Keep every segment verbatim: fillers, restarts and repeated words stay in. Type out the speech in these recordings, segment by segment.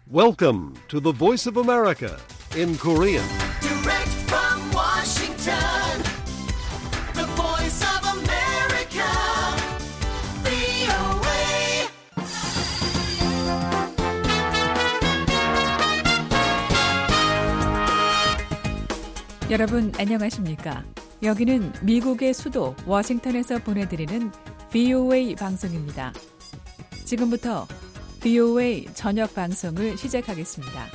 Welcome to the Voice of America in Korean. Direct from Washington, the Voice of America, 브이오에이. 여러분 안녕하십니까? 여기는 미국의 수도 워싱턴에서 보내드리는 브이오에이 방송입니다. 지금부터 브이오에이 저녁 방송을 시작하겠습니다.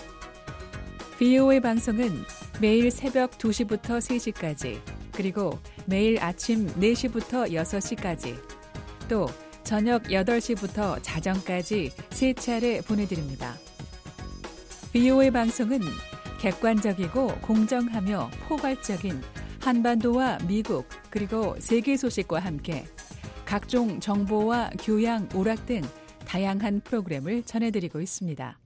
브이오에이 방송은 매일 새벽 두 시부터 세 시까지, 그리고 매일 아침 네 시부터 여섯 시까지, 또 저녁 여덟 시부터 자정까지 세 차례 보내드립니다. 브이오에이 방송은 객관적이고 공정하며 포괄적인 한반도와 미국 그리고 세계 소식과 함께 각종 정보와 교양, 오락 등 다양한 프로그램을 전해드리고 있습니다.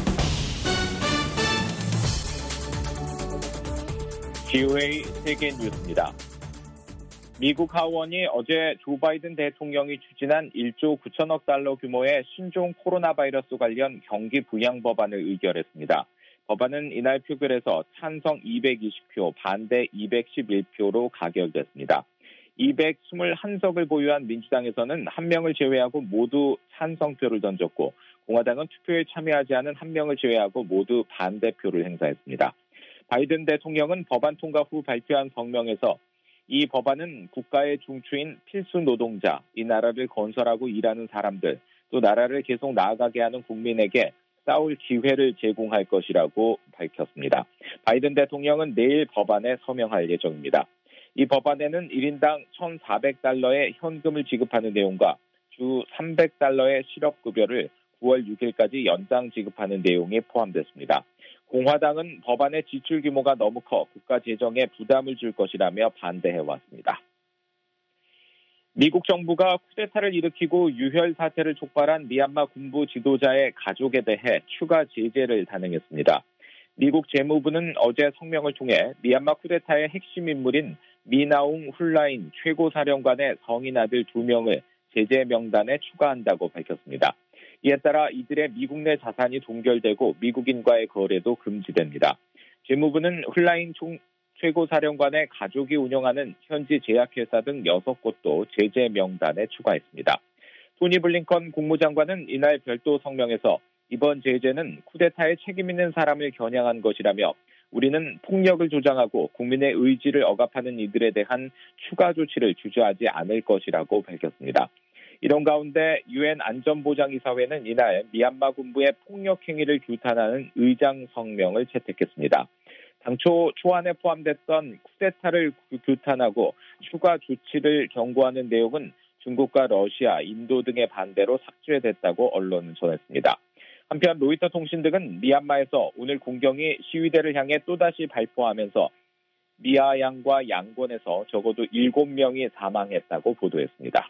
브이오에이 세계 뉴스입니다. 미국 하원이 어제 조 바이든 대통령이 추진한 일조 구천억 달러 규모의 신종 코로나 바이러스 관련 경기 부양 법안을 의결했습니다. 법안은 이날 표결에서 찬성 이백이십 표, 반대 이백십일 표로 가결됐습니다. 이백이십일 석을 보유한 민주당에서는 한 명을 제외하고 모두 찬성표를 던졌고, 공화당은 투표에 참여하지 않은 한 명을 제외하고 모두 반대표를 행사했습니다. 바이든 대통령은 법안 통과 후 발표한 성명에서 이 법안은 국가의 중추인 필수 노동자, 이 나라를 건설하고 일하는 사람들, 또 나라를 계속 나아가게 하는 국민에게 싸울 기회를 제공할 것이라고 밝혔습니다. 바이든 대통령은 내일 법안에 서명할 예정입니다. 이 법안에는 일 인당 천사백 달러의 현금을 지급하는 내용과 주 삼백 달러의 실업급여를 구월 육일까지 연장 지급하는 내용이 포함됐습니다. 공화당은 법안의 지출 규모가 너무 커 국가 재정에 부담을 줄 것이라며 반대해왔습니다. 미국 정부가 쿠데타를 일으키고 유혈 사태를 촉발한 미얀마 군부 지도자의 가족에 대해 추가 제재를 단행했습니다. 미국 재무부는 어제 성명을 통해 미얀마 쿠데타의 핵심 인물인 미나웅 훌라인 최고사령관의 성인 아들 두 명을 제재 명단에 추가한다고 밝혔습니다. 이에 따라 이들의 미국 내 자산이 동결되고 미국인과의 거래도 금지됩니다. 재무부는 훌라인 총 최고사령관의 가족이 운영하는 현지 제약회사 등 여섯 곳도 제재 명단에 추가했습니다. 토니 블링컨 국무장관은 이날 별도 성명에서 이번 제재는 쿠데타에 책임 있는 사람을 겨냥한 것이라며 우리는 폭력을 조장하고 국민의 의지를 억압하는 이들에 대한 추가 조치를 주저하지 않을 것이라고 밝혔습니다. 이런 가운데 유엔 안전보장이사회는 이날 미얀마 군부의 폭력 행위를 규탄하는 의장 성명을 채택했습니다. 당초 초안에 포함됐던 쿠데타를 규탄하고 추가 조치를 경고하는 내용은 중국과 러시아, 인도 등의 반대로 삭제됐다고 언론은 전했습니다. 한편 로이터 통신 등은 미얀마에서 오늘 공경이 시위대를 향해 또다시 발포하면서 미아양과 양곤에서 적어도 일곱 명이 사망했다고 보도했습니다.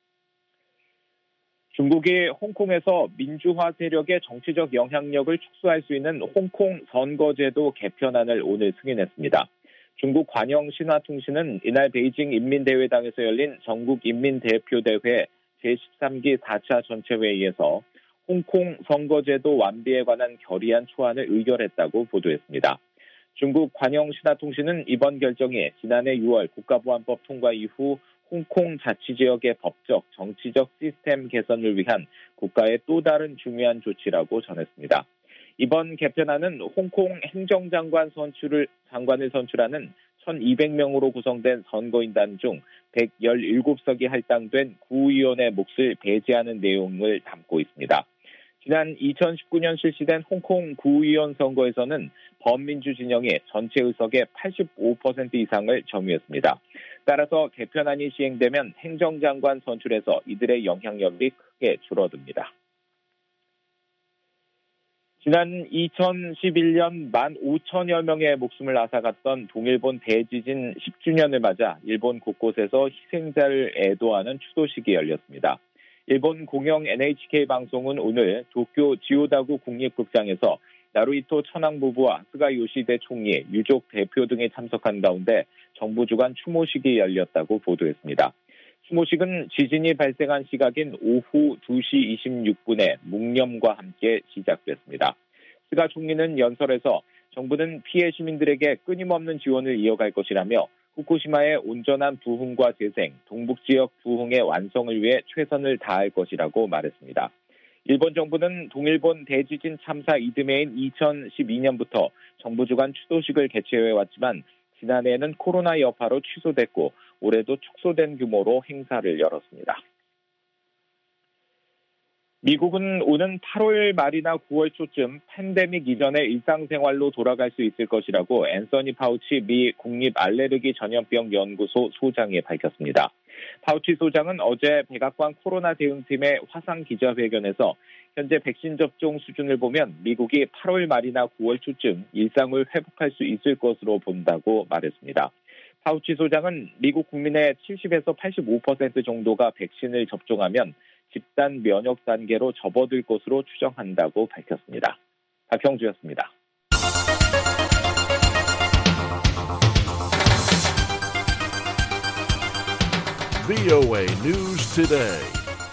중국이 홍콩에서 민주화 세력의 정치적 영향력을 축소할 수 있는 홍콩 선거제도 개편안을 오늘 승인했습니다. 중국 관영신화통신은 이날 베이징 인민대회당에서 열린 전국인민대표대회 제십삼 기 사 차 전체회의에서 홍콩 선거제도 완비에 관한 결의안 초안을 의결했다고 보도했습니다. 중국 관영신화통신은 이번 결정이 지난해 유월 국가보안법 통과 이후 홍콩 자치지역의 법적, 정치적 시스템 개선을 위한 국가의 또 다른 중요한 조치라고 전했습니다. 이번 개편안은 홍콩 행정장관 선출을, 장관을 선출하는 천이백 명으로 구성된 선거인단 중 백십칠 석이 할당된 구의원의 몫을 배제하는 내용을 담고 있습니다. 지난 이천십구 년 실시된 홍콩 구의원 선거에서는 범민주 진영이 전체 의석의 팔십오 퍼센트 이상을 점유했습니다. 따라서 개편안이 시행되면 행정장관 선출에서 이들의 영향력이 크게 줄어듭니다. 지난 이천십일 년 만 오천여 명의 목숨을 앗아갔던 동일본 대지진 십 주년을 맞아 일본 곳곳에서 희생자를 애도하는 추도식이 열렸습니다. 일본 공영 엔에이치케이 방송은 오늘 도쿄 지오다구 국립극장에서 나루히토 천황 부부와 스가 요시대 총리, 유족 대표 등이 참석한 가운데 정부 주관 추모식이 열렸다고 보도했습니다. 추모식은 지진이 발생한 시각인 오후 두 시 이십육 분에 묵념과 함께 시작됐습니다. 스가 총리는 연설에서 정부는 피해 시민들에게 끊임없는 지원을 이어갈 것이라며 후쿠시마의 온전한 부흥과 재생, 동북지역 부흥의 완성을 위해 최선을 다할 것이라고 말했습니다. 일본 정부는 동일본 대지진 참사 이듬해인 이천십이 년부터 정부 주관 추도식을 개최해왔지만 지난해에는 코로나 여파로 취소됐고 올해도 축소된 규모로 행사를 열었습니다. 미국은 오는 팔월 말이나 구월 초쯤 팬데믹 이전의 일상생활로 돌아갈 수 있을 것이라고 앤서니 파우치 미 국립알레르기 전염병 연구소 소장이 밝혔습니다. 파우치 소장은 어제 백악관 코로나 대응팀의 화상 기자회견에서 현재 백신 접종 수준을 보면 미국이 팔월 말이나 구월 초쯤 일상을 회복할 수 있을 것으로 본다고 말했습니다. 파우치 소장은 미국 국민의 칠십에서 팔십오 퍼센트 정도가 백신을 접종하면 집단 면역 단계로 접어들 것으로 추정한다고 밝혔습니다. 박형주였습니다. 브이오에이 News Today.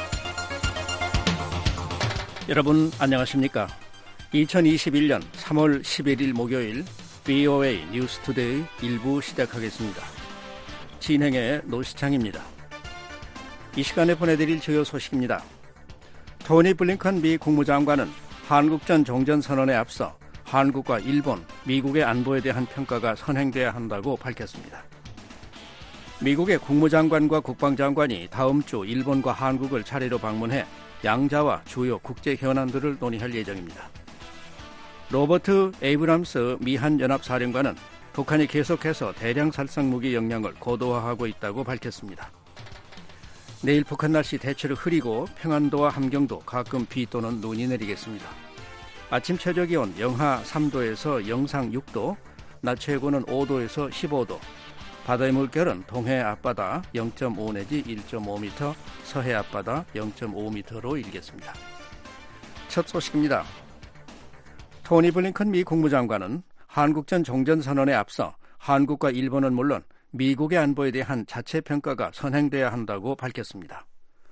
여러분 안녕하십니까? 이천이십일 년 삼월 십일일 목요일 브이오에이 뉴스 투데이 일부 시작하겠습니다. 진행의 노시창입니다. 이 시간에 보내드릴 주요 소식입니다. 토니 블링컨 미 국무장관은 한국전 종전선언에 앞서 한국과 일본, 미국의 안보에 대한 평가가 선행돼야 한다고 밝혔습니다. 미국의 국무장관과 국방장관이 다음 주 일본과 한국을 차례로 방문해 양자와 주요 국제 현안들을 논의할 예정입니다. 로버트 에이브람스 미한연합사령관은 북한이 계속해서 대량 살상 무기 역량을 고도화하고 있다고 밝혔습니다. 내일 북한 날씨 대체로 흐리고 평안도와 함경도 가끔 비 또는 눈이 내리겠습니다. 아침 최저기온 영하 삼 도에서 영상 육 도, 낮 최고는 오 도에서 십오 도, 바다의 물결은 동해 앞바다 영 점 오 내지 일 점 오 미터, 서해 앞바다 영 점 오 미터로 일겠습니다. 첫 소식입니다. 토니 블링컨 미 국무장관은 한국전 종전선언에 앞서 한국과 일본은 물론 미국의 안보에 대한 자체 평가가 선행돼야 한다고 밝혔습니다.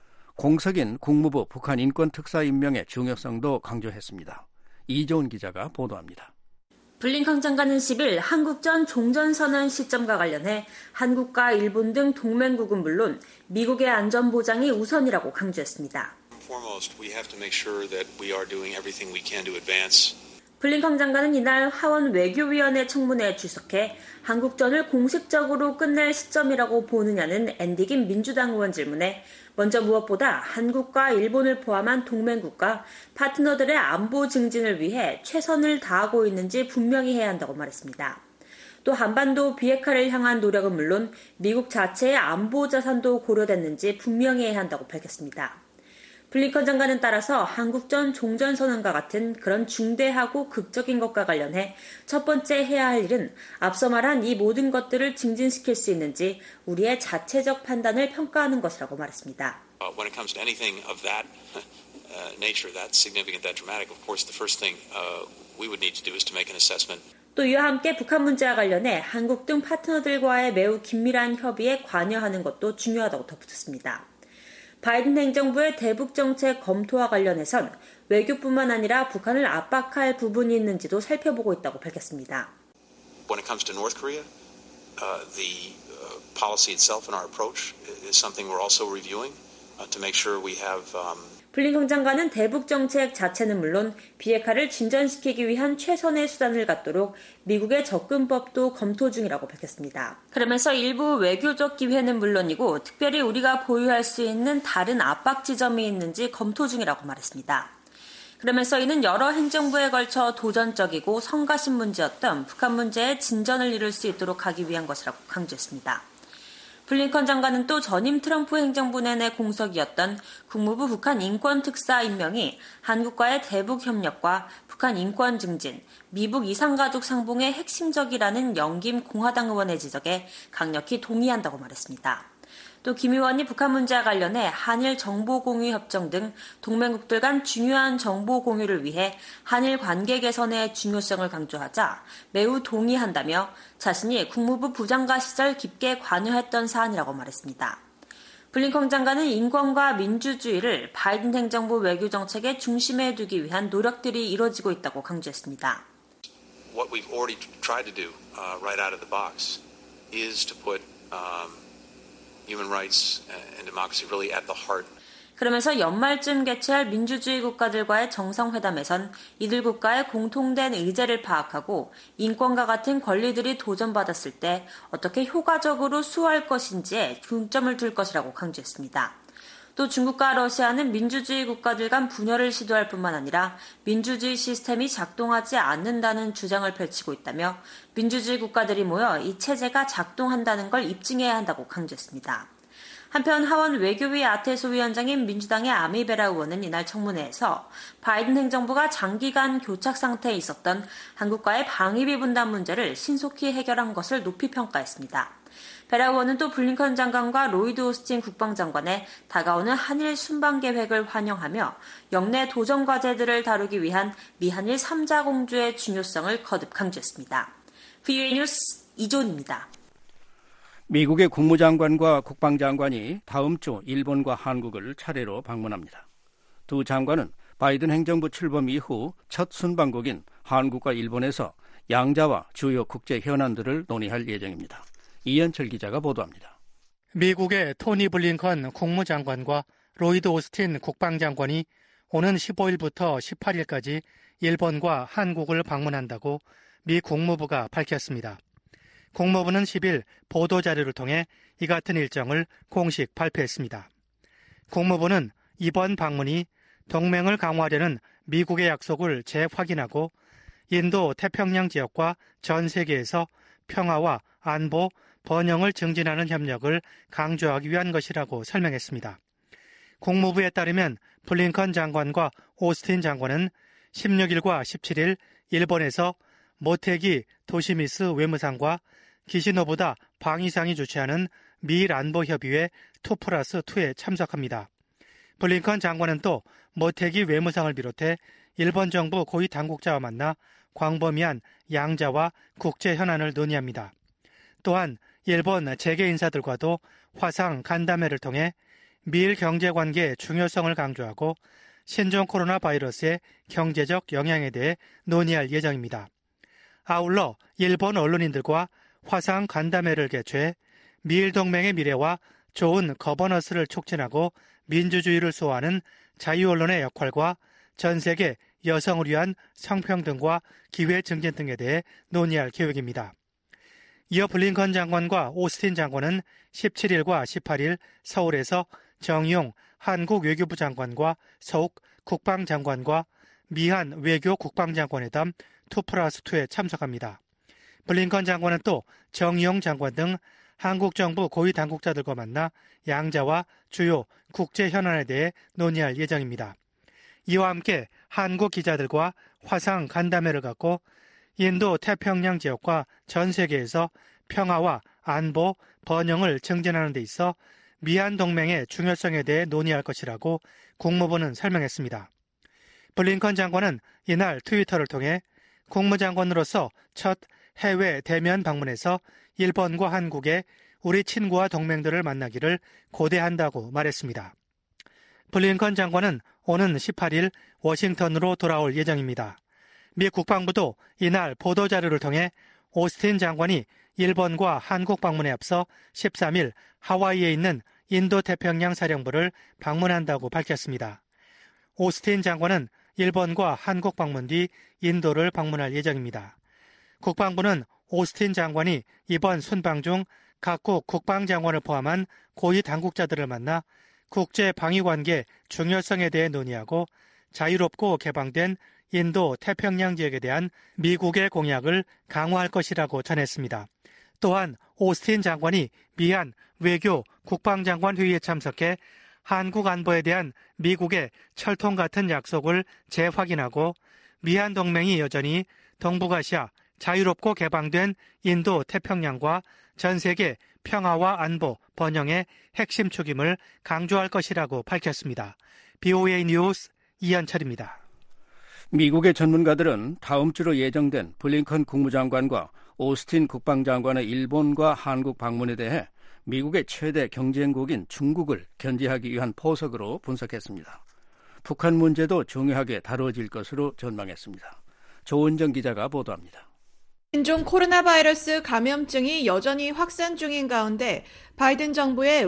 공석인 국무부 북한 인권특사 임명의 중요성도 강조했습니다. 이조은 기자가 보도합니다. 블링컨 장관은 십일 한국전 종전선언 시점과 관련해 한국과 일본 등 동맹국은 물론 미국의 안전보장이 우선이라고 강조했습니다. Foremost, we have to make sure that we are doing everything we can to advance. 블링컨 장관은 이날 하원 외교위원회 청문회에 출석해 한국전을 공식적으로 끝낼 시점이라고 보느냐는 앤디 김 민주당 의원 질문에 먼저 무엇보다 한국과 일본을 포함한 동맹국가 파트너들의 안보 증진을 위해 최선을 다하고 있는지 분명히 해야 한다고 말했습니다. 또 한반도 비핵화를 향한 노력은 물론 미국 자체의 안보 자산도 고려됐는지 분명히 해야 한다고 밝혔습니다. 블링컨 장관은 따라서 한국전 종전선언과 같은 그런 중대하고 극적인 것과 관련해 첫 번째 해야 할 일은 앞서 말한 이 모든 것들을 증진시킬 수 있는지 우리의 자체적 판단을 평가하는 것이라고 말했습니다. Uh, when it comes to anything of that uh, nature, that significant, that dramatic, of course, the first thing uh, we would need to do is to make an assessment. 또 이와 함께 북한 문제와 관련해 한국 등 파트너들과의 매우 긴밀한 협의에 관여하는 것도 중요하다고 덧붙였습니다. 바이든 행정부의 대북 정책 검토와 관련해선 외교뿐만 아니라 북한을 압박할 부분이 있는지도 살펴보고 있다고 밝혔습니다. When it comes to North Korea, uh, the uh, policy itself and our approach is something we're also reviewing uh, to make sure we have. Um, 블링컨 장관은 대북 정책 자체는 물론 비핵화를 진전시키기 위한 최선의 수단을 갖도록 미국의 접근법도 검토 중이라고 밝혔습니다. 그러면서 일부 외교적 기회는 물론이고 특별히 우리가 보유할 수 있는 다른 압박 지점이 있는지 검토 중이라고 말했습니다. 그러면서 이는 여러 행정부에 걸쳐 도전적이고 성가신 문제였던 북한 문제에 진전을 이룰 수 있도록 하기 위한 것이라고 강조했습니다. 블링컨 장관은 또 전임 트럼프 행정부 내내 공석이었던 국무부 북한 인권특사 임명이 한국과의 대북 협력과 북한 인권 증진, 미북 이산가족 상봉의 핵심적이라는 영김 공화당 의원의 지적에 강력히 동의한다고 말했습니다. 또 김 의원이 북한 문제와 관련해 한일 정보공유 협정 등 동맹국들 간 중요한 정보 공유를 위해 한일 관계 개선의 중요성을 강조하자 매우 동의한다며 자신이 국무부 부장관 시절 깊게 관여했던 사안이라고 말했습니다. 블링컨 장관은 인권과 민주주의를 바이든 행정부 외교 정책의 중심에 두기 위한 노력들이 이뤄지고 있다고 강조했습니다. What we've already tried to do uh, right out of the box is to put um, human rights and democracy really at the heart. 그러면서 연말쯤 개최할 민주주의 국가들과의 정상회담에선 이들 국가의 공통된 의제를 파악하고 인권과 같은 권리들이 도전받았을 때 어떻게 효과적으로 수호할 것인지에 중점을 둘 것이라고 강조했습니다. 또 중국과 러시아는 민주주의 국가들 간 분열을 시도할 뿐만 아니라 민주주의 시스템이 작동하지 않는다는 주장을 펼치고 있다며 민주주의 국가들이 모여 이 체제가 작동한다는 걸 입증해야 한다고 강조했습니다. 한편 하원 외교위 아태소 위원장인 민주당의 아미베라 의원은 이날 청문회에서 바이든 행정부가 장기간 교착 상태에 있었던 한국과의 방위비 분담 문제를 신속히 해결한 것을 높이 평가했습니다. 베라 의원은 또 블링컨 장관과 로이드 오스틴 국방장관의 다가오는 한일 순방 계획을 환영하며 역내 도전 과제들을 다루기 위한 미한일 삼자 공조의 중요성을 거듭 강조했습니다. 브이오에이 뉴스 이존입니다. 미국의 국무장관과 국방장관이 다음 주 일본과 한국을 차례로 방문합니다. 두 장관은 바이든 행정부 출범 이후 첫 순방국인 한국과 일본에서 양자와 주요 국제 현안들을 논의할 예정입니다. 이현철 기자가 보도합니다. 미국의 토니 블링컨 국무장관과 로이드 오스틴 국방장관이 오는 십오일부터 십팔일까지 일본과 한국을 방문한다고 미 국무부가 밝혔습니다. 국무부는 십일 보도자료를 통해 이 같은 일정을 공식 발표했습니다. 국무부는 이번 방문이 동맹을 강화하려는 미국의 약속을 재확인하고 인도 태평양 지역과 전 세계에서 평화와 안보, 번영을 증진하는 협력을 강조하기 위한 것이라고 설명했습니다. 국무부에 따르면 블링컨 장관과 오스틴 장관은 십육일과 십칠일 일본에서 모테기 도시미스 외무상과 기시노부다 방위상이 주최하는 미일 안보협의회 투 플러스 투에 참석합니다. 블링컨 장관은 또 모테기 외무상을 비롯해 일본 정부 고위 당국자와 만나 광범위한 양자와 국제 현안을 논의합니다. 또한 일본 재계 인사들과도 화상 간담회를 통해 미일 경제관계의 중요성을 강조하고 신종 코로나 바이러스의 경제적 영향에 대해 논의할 예정입니다. 아울러 일본 언론인들과 화상 간담회를 개최해 미일 동맹의 미래와 좋은 거버넌스를 촉진하고 민주주의를 수호하는 자유 언론의 역할과 전 세계 여성을 위한 성평등과 기회 증진 등에 대해 논의할 계획입니다. 이어 블링컨 장관과 오스틴 장관은 십칠일과 십팔일 서울에서 정용 한국 외교부 장관과 서욱 국방장관과 미한 외교 국방장관회담 투 플러스 투에 참석합니다. 블링컨 장관은 또 정용 장관 등 한국 정부 고위 당국자들과 만나 양자와 주요 국제 현안에 대해 논의할 예정입니다. 이와 함께 한국 기자들과 화상 간담회를 갖고 인도 태평양 지역과 전 세계에서 평화와 안보, 번영을 증진하는 데 있어 미한 동맹의 중요성에 대해 논의할 것이라고 국무부는 설명했습니다. 블링컨 장관은 이날 트위터를 통해 국무장관으로서 첫 해외 대면 방문에서 일본과 한국의 우리 친구와 동맹들을 만나기를 고대한다고 말했습니다. 블링컨 장관은 오는 십팔일 워싱턴으로 돌아올 예정입니다. 미 국방부도 이날 보도자료를 통해 오스틴 장관이 일본과 한국 방문에 앞서 십삼일 하와이에 있는 인도태평양 사령부를 방문한다고 밝혔습니다. 오스틴 장관은 일본과 한국 방문 뒤 인도를 방문할 예정입니다. 국방부는 오스틴 장관이 이번 순방 중 각국 국방장관을 포함한 고위 당국자들을 만나 국제 방위관계 중요성에 대해 논의하고 자유롭고 개방된 인도 태평양 지역에 대한 미국의 공약을 강화할 것이라고 전했습니다. 또한 오스틴 장관이 미한 외교 국방장관 회의에 참석해 한국 안보에 대한 미국의 철통 같은 약속을 재확인하고 미한 동맹이 여전히 동북아시아 자유롭고 개방된 인도 태평양과 전 세계 평화와 안보, 번영의 핵심 축임을 강조할 것이라고 밝혔습니다. 브이오에이 뉴스 이현철입니다. 미국의 전문가들은 다음 주로 예정된 블링컨 국무장관과 오스틴 국방장관의 일본과 한국 방문에 대해 미국의 최대 경쟁국인 중국을 견제하기 위한 포석으로 분석했습니다. 북한 문제도 중요하게 다뤄질 것으로 전망했습니다. 조은정 기자가 보도합니다. 신종 코로나 바이러스 감염증이 여전히 확산 중인 가운데 바이든 정부의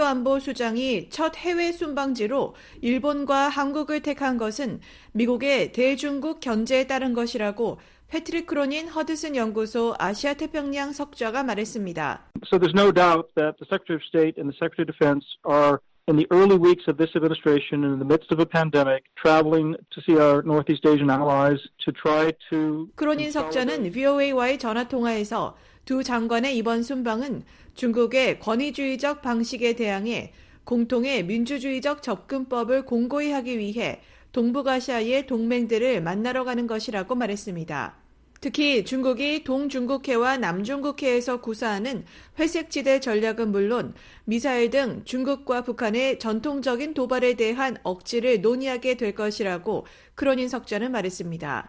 외교안보수장이 첫 해외 순방지로 일본과 한국을 택한 것은 미국의 대중국 견제에 따른 것이라고 패트릭 크로닌 허드슨 연구소 아시아 태평양 석좌가 말했습니다. So there's no doubt that the Secretary of State and the Secretary of Defense are in the early weeks of this administration and in the midst of a pandemic traveling to see our Northeast Asian allies to try to 크로닌 석좌는 브이오에이와의 전화 통화에서 두 장관의 이번 순방은 중국의 권위주의적 방식에 대항해 공통의 민주주의적 접근법을 공고히 하기 위해 동북아시아의 동맹들을 만나러 가는 것이라고 말했습니다. 특히 중국이 동중국해와 남중국해에서 구사하는 회색지대 전략은 물론 미사일 등 중국과 북한의 전통적인 도발에 대한 억지를 논의하게 될 것이라고 크로닌 석좌는 말했습니다.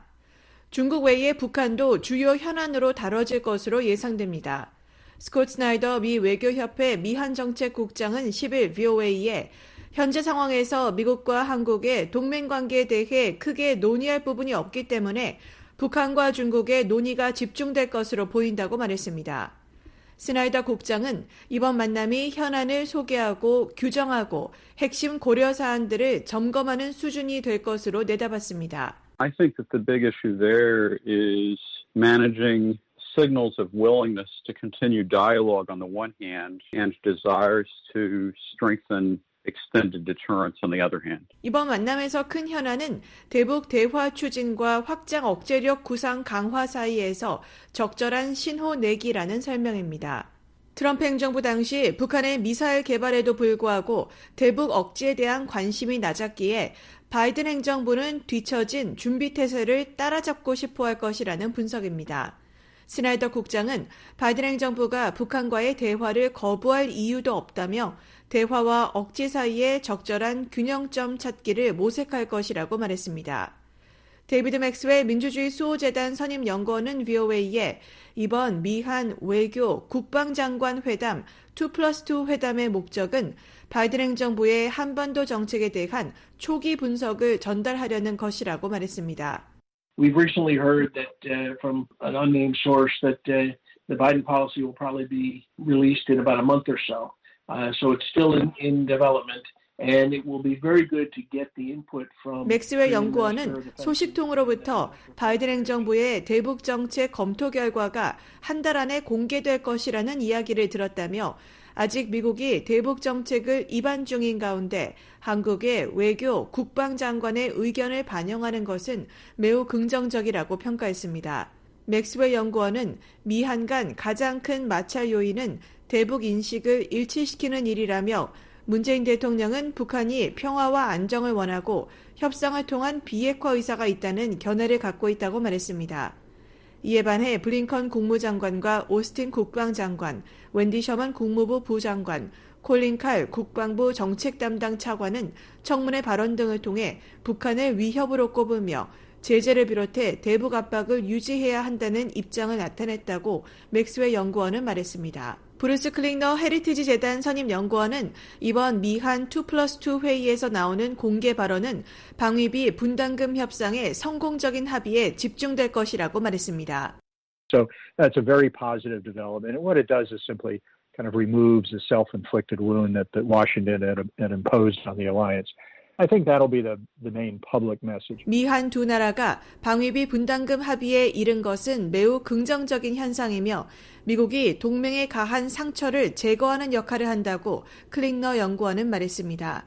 중국 외에 북한도 주요 현안으로 다뤄질 것으로 예상됩니다. 스콧 스나이더 미 외교협회 미한정책국장은 십일 브이오에이에 현재 상황에서 미국과 한국의 동맹관계에 대해 크게 논의할 부분이 없기 때문에 북한과 중국의 논의가 집중될 것으로 보인다고 말했습니다. 스나이더 국장은 이번 만남이 현안을 소개하고 규정하고 핵심 고려 사안들을 점검하는 수준이 될 것으로 내다봤습니다. I think that the big issue there is managing signals of willingness to continue dialogue on the one hand and desires to strengthen extended deterrence on the other hand. 이번 만남에서 큰 현안은 대북 대화 추진과 확장 억제력 구상 강화 사이에서 적절한 신호 내기라는 설명입니다. 트럼프 행정부 당시 북한의 미사일 개발에도 불구하고 대북 억제에 대한 관심이 낮았기에 바이든 행정부는 뒤처진 준비태세를 따라잡고 싶어할 것이라는 분석입니다. 스나이더 국장은 바이든 행정부가 북한과의 대화를 거부할 이유도 없다며 대화와 억제 사이에 적절한 균형점 찾기를 모색할 것이라고 말했습니다. 데이비드 맥스웰 민주주의 수호재단 선임연구원은 브이오에이에 이번 미한 외교 국방장관 회담 투 플러스 투 회담의 목적은 바이든 행정부의 한반도 정책에 대한 초기 분석을 전달하려는 것이라고 말했습니다. We've recently heard that uh, from an unnamed source that uh, the Biden policy will probably be released in about a month or so. Uh, so it's still in, in development. And it will be very good to get the input from. 맥스웰 연구원은 소식통으로부터 바이든 행정부의 대북 정책 검토 결과가 한 달 안에 공개될 것이라는 이야기를 들었다며 아직 미국이 대북 정책을 입안 중인 가운데 한국의 외교 국방장관의 의견을 반영하는 것은 매우 긍정적이라고 평가했습니다. 맥스웰 연구원은 미한 간 가장 큰 마찰 요인은 대북 인식을 일치시키는 일이라며 문재인 대통령은 북한이 평화와 안정을 원하고 협상을 통한 비핵화 의사가 있다는 견해를 갖고 있다고 말했습니다. 이에 반해 블링컨 국무장관과 오스틴 국방장관, 웬디 셔먼 국무부 부장관, 콜린 칼 국방부 정책 담당 차관은 청문회 발언 등을 통해 북한을 위협으로 꼽으며 제재를 비롯해 대북 압박을 유지해야 한다는 입장을 나타냈다고 맥스웰 연구원은 말했습니다. 브루스 클링너 헤리티지 재단 선임 연구원은 이번 미한 투 플러스 투 회의에서 나오는 공개 발언은 방위비 분담금 협상의 성공적인 합의에 집중될 것이라고 말했습니다. So that's a very positive development. And what it does is simply kind of removes the self-inflicted wound that, that Washington had, had imposed on the alliance. I think that'll be the, the main public message. 미한 두 나라가 방위비 분담금 합의에 이른 것은 매우 긍정적인 현상이며 미국이 동맹에 가한 상처를 제거하는 역할을 한다고 클링너 연구원은 말했습니다.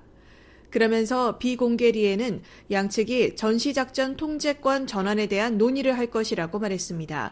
그러면서 비공개리에는 양측이 전시작전 통제권 전환에 대한 논의를 할 것이라고 말했습니다.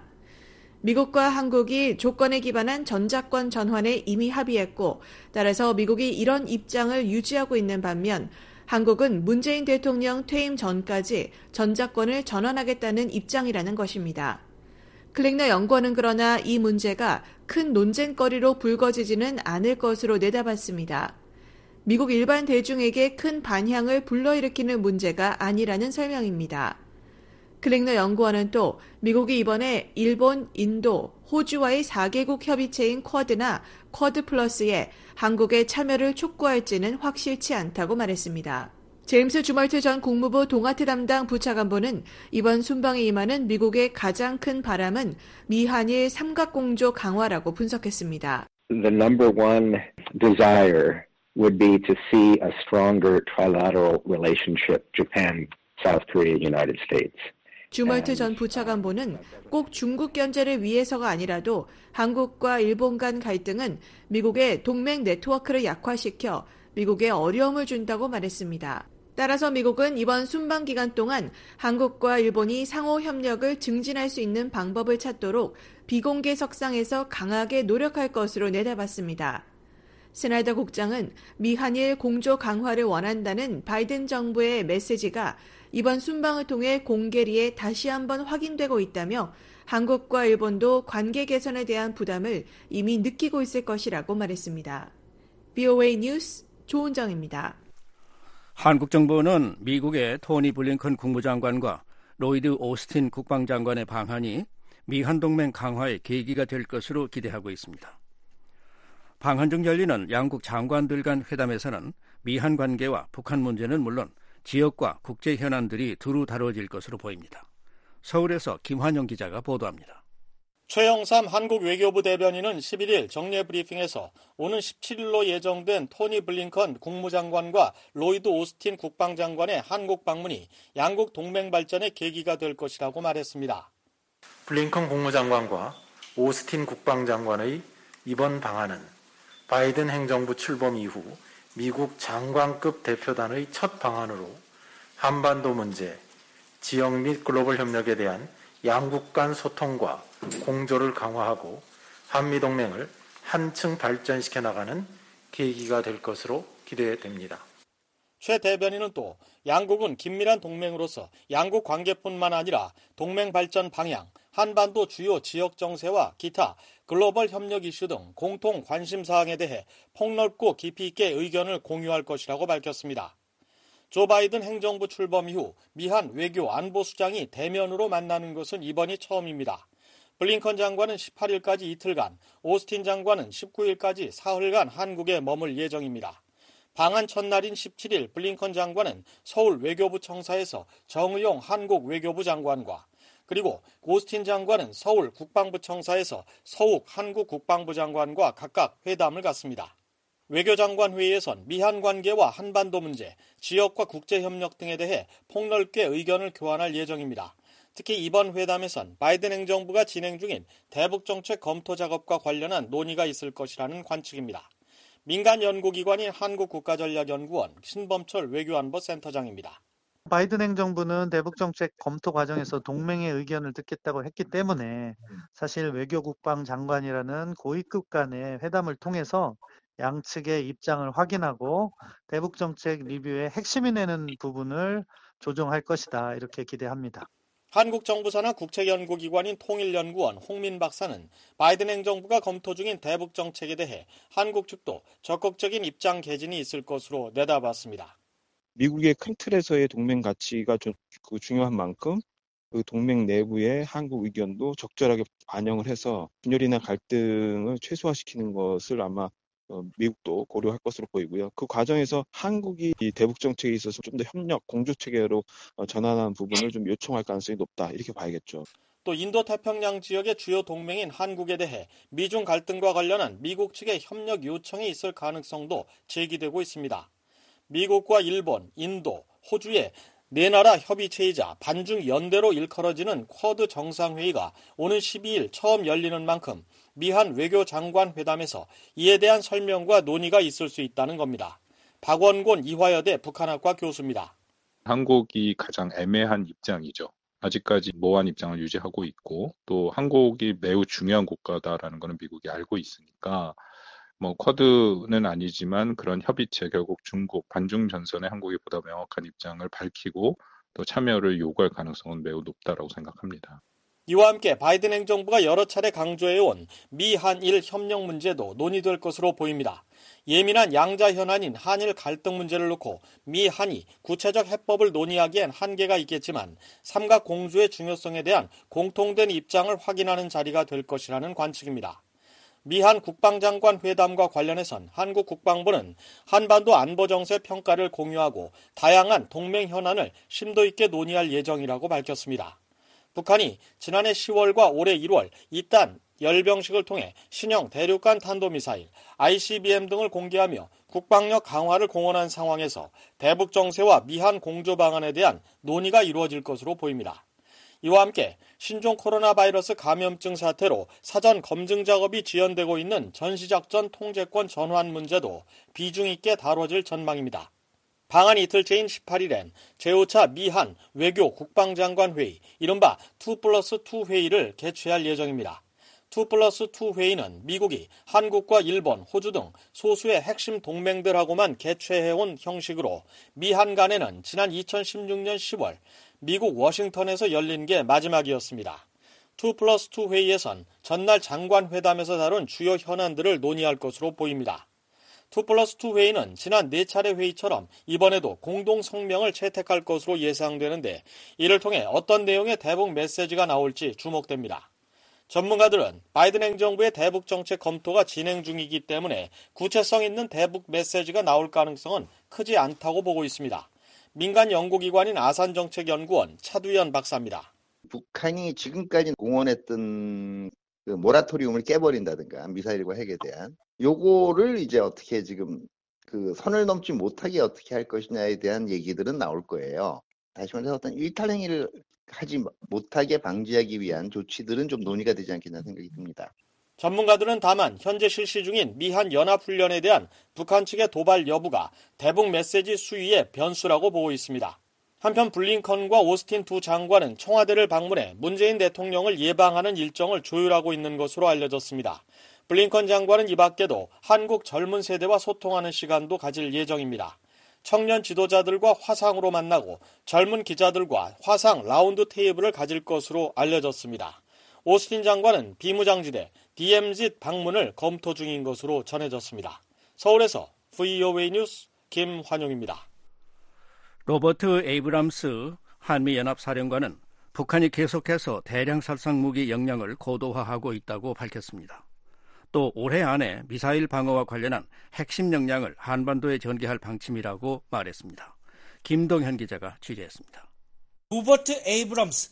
미국과 한국이 조건에 기반한 전작권 전환에 이미 합의했고 따라서 미국이 이런 입장을 유지하고 있는 반면 한국은 문재인 대통령 퇴임 전까지 전작권을 전환하겠다는 입장이라는 것입니다. 클링너 연구원은 그러나 이 문제가 큰 논쟁거리로 불거지지는 않을 것으로 내다봤습니다. 미국 일반 대중에게 큰 반향을 불러일으키는 문제가 아니라는 설명입니다. 클링너 연구원은 또 미국이 이번에 일본, 인도, 호주와의 사 개국 협의체인 쿼드나 쿼드 플러스에 한국의 참여를 촉구할지는 확실치 않다고 말했습니다. 제임스 주멀트 전 국무부 동아태 담당 부차관보는 이번 순방에 임하는 미국의 가장 큰 바람은 미한일 삼각공조 강화라고 분석했습니다. The number one desire would be to see a stronger trilateral relationship, Japan, South Korea, United States. 주멀트 전 부차관보는 꼭 중국 견제를 위해서가 아니라도 한국과 일본 간 갈등은 미국의 동맹 네트워크를 약화시켜 미국에 어려움을 준다고 말했습니다. 따라서 미국은 이번 순방 기간 동안 한국과 일본이 상호 협력을 증진할 수 있는 방법을 찾도록 비공개 석상에서 강하게 노력할 것으로 내다봤습니다. 스나이더 국장은 미한일 공조 강화를 원한다는 바이든 정부의 메시지가 이번 순방을 통해 공개리에 다시 한번 확인되고 있다며 한국과 일본도 관계 개선에 대한 부담을 이미 느끼고 있을 것이라고 말했습니다. 브이오에이 뉴스 조은정입니다. 한국 정부는 미국의 토니 블링컨 국무장관과 로이드 오스틴 국방장관의 방한이 미한 동맹 강화의 계기가 될 것으로 기대하고 있습니다. 방한 중 열리는 양국 장관들 간 회담에서는 미한 관계와 북한 문제는 물론 지역과 국제 현안들이 두루 다뤄질 것으로 보입니다. 서울에서 김환영 기자가 보도합니다. 최영삼 한국 외교부 대변인은 십일 일 정례 브리핑에서 오는 십칠 일로 예정된 토니 블링컨 국무장관과 로이드 오스틴 국방장관의 한국 방문이 양국 동맹 발전의 계기가 될 것이라고 말했습니다. 블링컨 국무장관과 오스틴 국방장관의 이번 방한은 바이든 행정부 출범 이후 미국 장관급 대표단의 첫 방한으로 한반도 문제, 지역 및 글로벌 협력에 대한 양국 간 소통과 공조를 강화하고 한미동맹을 한층 발전시켜 나가는 계기가 될 것으로 기대됩니다. 최 대변인은 또 양국은 긴밀한 동맹으로서 양국 관계뿐만 아니라 동맹 발전 방향, 한반도 주요 지역 정세와 기타 글로벌 협력 이슈 등 공통 관심 사항에 대해 폭넓고 깊이 있게 의견을 공유할 것이라고 밝혔습니다. 조 바이든 행정부 출범 이후 미한 외교 안보수장이 대면으로 만나는 것은 이번이 처음입니다. 블링컨 장관은 십팔 일까지 이틀간, 오스틴 장관은 십구 일까지 사흘간 한국에 머물 예정입니다. 방한 첫날인 십칠 일 블링컨 장관은 서울 외교부 청사에서 정의용 한국 외교부 장관과 그리고 오스틴 장관은 서울 국방부 청사에서 서욱 한국 국방부 장관과 각각 회담을 갖습니다. 외교장관 회의에선 미한 관계와 한반도 문제, 지역과 국제협력 등에 대해 폭넓게 의견을 교환할 예정입니다. 특히 이번 회담에선 바이든 행정부가 진행 중인 대북정책 검토 작업과 관련한 논의가 있을 것이라는 관측입니다. 민간 연구기관인 한국국가전략연구원 신범철 외교안보센터장입니다. 바이든 행정부는 대북정책 검토 과정에서 동맹의 의견을 듣겠다고 했기 때문에 사실 외교국방 장관이라는 고위급 간의 회담을 통해서 양측의 입장을 확인하고 대북정책 리뷰의 핵심이 되는 부분을 조정할 것이다. 이렇게 기대합니다. 한국 정부 산하 국책연구기관인 통일연구원 홍민 박사는 바이든 행정부가 검토 중인 대북 정책에 대해 한국 측도 적극적인 입장 개진이 있을 것으로 내다봤습니다. 미국의 큰 틀에서의 동맹 가치가 좀 중요한 만큼 그 동맹 내부의 한국 의견도 적절하게 반영을 해서 분열이나 갈등을 최소화시키는 것을 아마 미국도 고려할 것으로 보이고요. 그 과정에서 한국이 이 대북 정책에 있어서 좀 더 협력, 공조 체계로 전환하는 부분을 좀 요청할 가능성이 높다. 이렇게 봐야겠죠. 또 인도태평양 지역의 주요 동맹인 한국에 대해 미중 갈등과 관련한 미국 측의 협력 요청이 있을 가능성도 제기되고 있습니다. 미국과 일본, 인도, 호주의 네 나라 협의체이자 반중 연대로 일컬어지는 쿼드 정상회의가 오는 십이 일 처음 열리는 만큼 미한 외교장관 회담에서 이에 대한 설명과 논의가 있을 수 있다는 겁니다. 박원곤 이화여대 북한학과 교수입니다. 한국이 가장 애매한 입장이죠. 아직까지 모호한 입장을 유지하고 있고 또 한국이 매우 중요한 국가다라는 것은 미국이 알고 있으니까 뭐 쿼드는 아니지만 그런 협의체 결국 중국 반중 전선에 한국이 보다 명확한 입장을 밝히고 또 참여를 요구할 가능성은 매우 높다라고 생각합니다. 이와 함께 바이든 행정부가 여러 차례 강조해온 미-한일 협력 문제도 논의될 것으로 보입니다. 예민한 양자 현안인 한일 갈등 문제를 놓고 미-한이 구체적 해법을 논의하기엔 한계가 있겠지만 삼각 공조의 중요성에 대한 공통된 입장을 확인하는 자리가 될 것이라는 관측입니다. 미한 국방장관 회담과 관련해선 한국 국방부는 한반도 안보 정세 평가를 공유하고 다양한 동맹 현안을 심도 있게 논의할 예정이라고 밝혔습니다. 북한이 지난해 시월과 올해 일월 이딴 열병식을 통해 신형 대륙간 탄도미사일, 아이씨비엠 등을 공개하며 국방력 강화를 공언한 상황에서 대북 정세와 미한 공조 방안에 대한 논의가 이루어질 것으로 보입니다. 이와 함께 신종 코로나 바이러스 감염증 사태로 사전 검증 작업이 지연되고 있는 전시작전 통제권 전환 문제도 비중 있게 다뤄질 전망입니다. 방한 이틀째인 십팔일엔 제오 차 미한 외교 국방장관 회의, 이른바 투 플러스 투 회의를 개최할 예정입니다. 투 플러스 투 회의는 미국이 한국과 일본, 호주 등 소수의 핵심 동맹들하고만 개최해온 형식으로 미한 간에는 지난 이천십육년 시월 미국 워싱턴에서 열린 게 마지막이었습니다. 투 플러스 투 회의에선 전날 장관회담에서 다룬 주요 현안들을 논의할 것으로 보입니다. 투 플러스 투 회의는 지난 네 차례 회의처럼 이번에도 공동 성명을 채택할 것으로 예상되는데 이를 통해 어떤 내용의 대북 메시지가 나올지 주목됩니다. 전문가들은 바이든 행정부의 대북 정책 검토가 진행 중이기 때문에 구체성 있는 대북 메시지가 나올 가능성은 크지 않다고 보고 있습니다. 민간 연구기관인 아산정책연구원 차두현 박사입니다. 북한이 지금까지 공언했던 그 모라토리움을 깨버린다든가 미사일과 핵에 대한 요거를 이제 어떻게 지금 그 선을 넘지 못하게 어떻게 할 것이냐에 대한 얘기들은 나올 거예요. 다시 말해서 어떤 일탈행위를 하지 못하게 방지하기 위한 조치들은 좀 논의가 되지 않겠나 생각이 듭니다. 전문가들은 다만 현재 실시 중인 미한 연합훈련에 대한 북한 측의 도발 여부가 대북 메시지 수위의 변수라고 보고 있습니다. 한편 블링컨과 오스틴 두 장관은 청와대를 방문해 문재인 대통령을 예방하는 일정을 조율하고 있는 것으로 알려졌습니다. 블링컨 장관은 이 밖에도 한국 젊은 세대와 소통하는 시간도 가질 예정입니다. 청년 지도자들과 화상으로 만나고 젊은 기자들과 화상 라운드 테이블을 가질 것으로 알려졌습니다. 오스틴 장관은 비무장지대 디엠지 방문을 검토 중인 것으로 전해졌습니다. 서울에서 브이오에이 뉴스 김환용입니다. 로버트 에이브람스 한미연합사령관은 북한이 계속해서 대량 살상 무기 역량을 고도화하고 있다고 밝혔습니다. 또 올해 안에 미사일 방어와 관련한 핵심 역량을 한반도에 전개할 방침이라고 말했습니다. 김동현 기자가 취재했습니다. 로버트 에이브럼스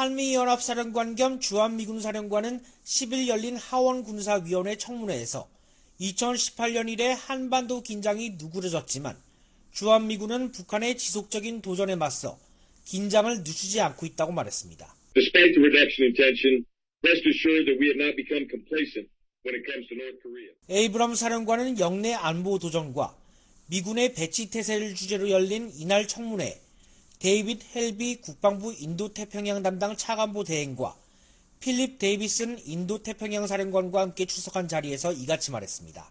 한미연합사령관 겸 주한미군사령관은 십일 열린 하원군사위원회 청문회에서 이천십팔년 이래 한반도 긴장이 누그러졌지만 주한미군은 북한의 지속적인 도전에 맞서 긴장을 늦추지 않고 있다고 말했습니다. Despite the reduction in tension, rest assured that we have not become complacent when it comes to North Korea. 에이브럼 사령관은 영내 안보 도전과 미군의 배치 태세를 주제로 열린 이날 청문회에 데이빗 헬비 국방부 인도태평양 담당 차관보 대행과 필립 데이비슨 인도태평양 사령관과 함께 출석한 자리에서 이같이 말했습니다.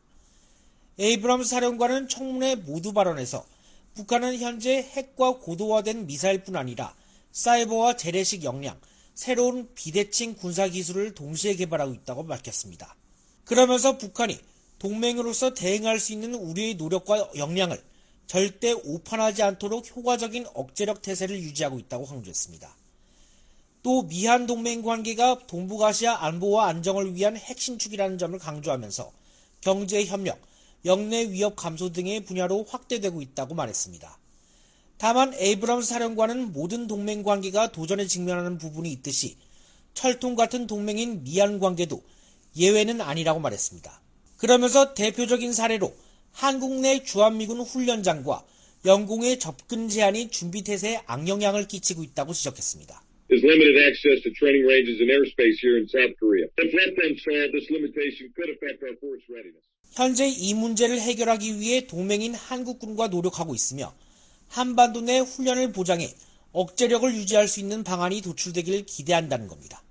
에이브럼 사령관은 청문회 모두 발언에서 북한은 현재 핵과 고도화된 미사일뿐 아니라 사이버와 재래식 역량, 새로운 비대칭 군사기술을 동시에 개발하고 있다고 밝혔습니다. 그러면서 북한이 동맹으로서 대응할 수 있는 우리의 노력과 역량을 절대 오판하지 않도록 효과적인 억제력 태세를 유지하고 있다고 강조했습니다. 또 미한 동맹 관계가 동북아시아 안보와 안정을 위한 핵심축이라는 점을 강조하면서 경제 협력, 영내 위협 감소 등의 분야로 확대되고 있다고 말했습니다. 다만 에이브럼스 사령관은 모든 동맹 관계가 도전에 직면하는 부분이 있듯이 철통 같은 동맹인 미한 관계도 예외는 아니라고 말했습니다. 그러면서 대표적인 사례로 한국 내 주한미군 훈련장과 영공의 접근 제한이 준비태세에 악영향을 끼치고 있다고 지적했습니다. Is limited access to training ranges and airspace here in South Korea. If let them solve this limitation could affect our force readiness. 현재 이 문제를 해결하기 위해 동맹인 한국군과 노력하고 있으며 한반도 내 훈련을 보장해 억제력을 유지할 수 있는 방안이 도출되길 기대한다는 겁니다.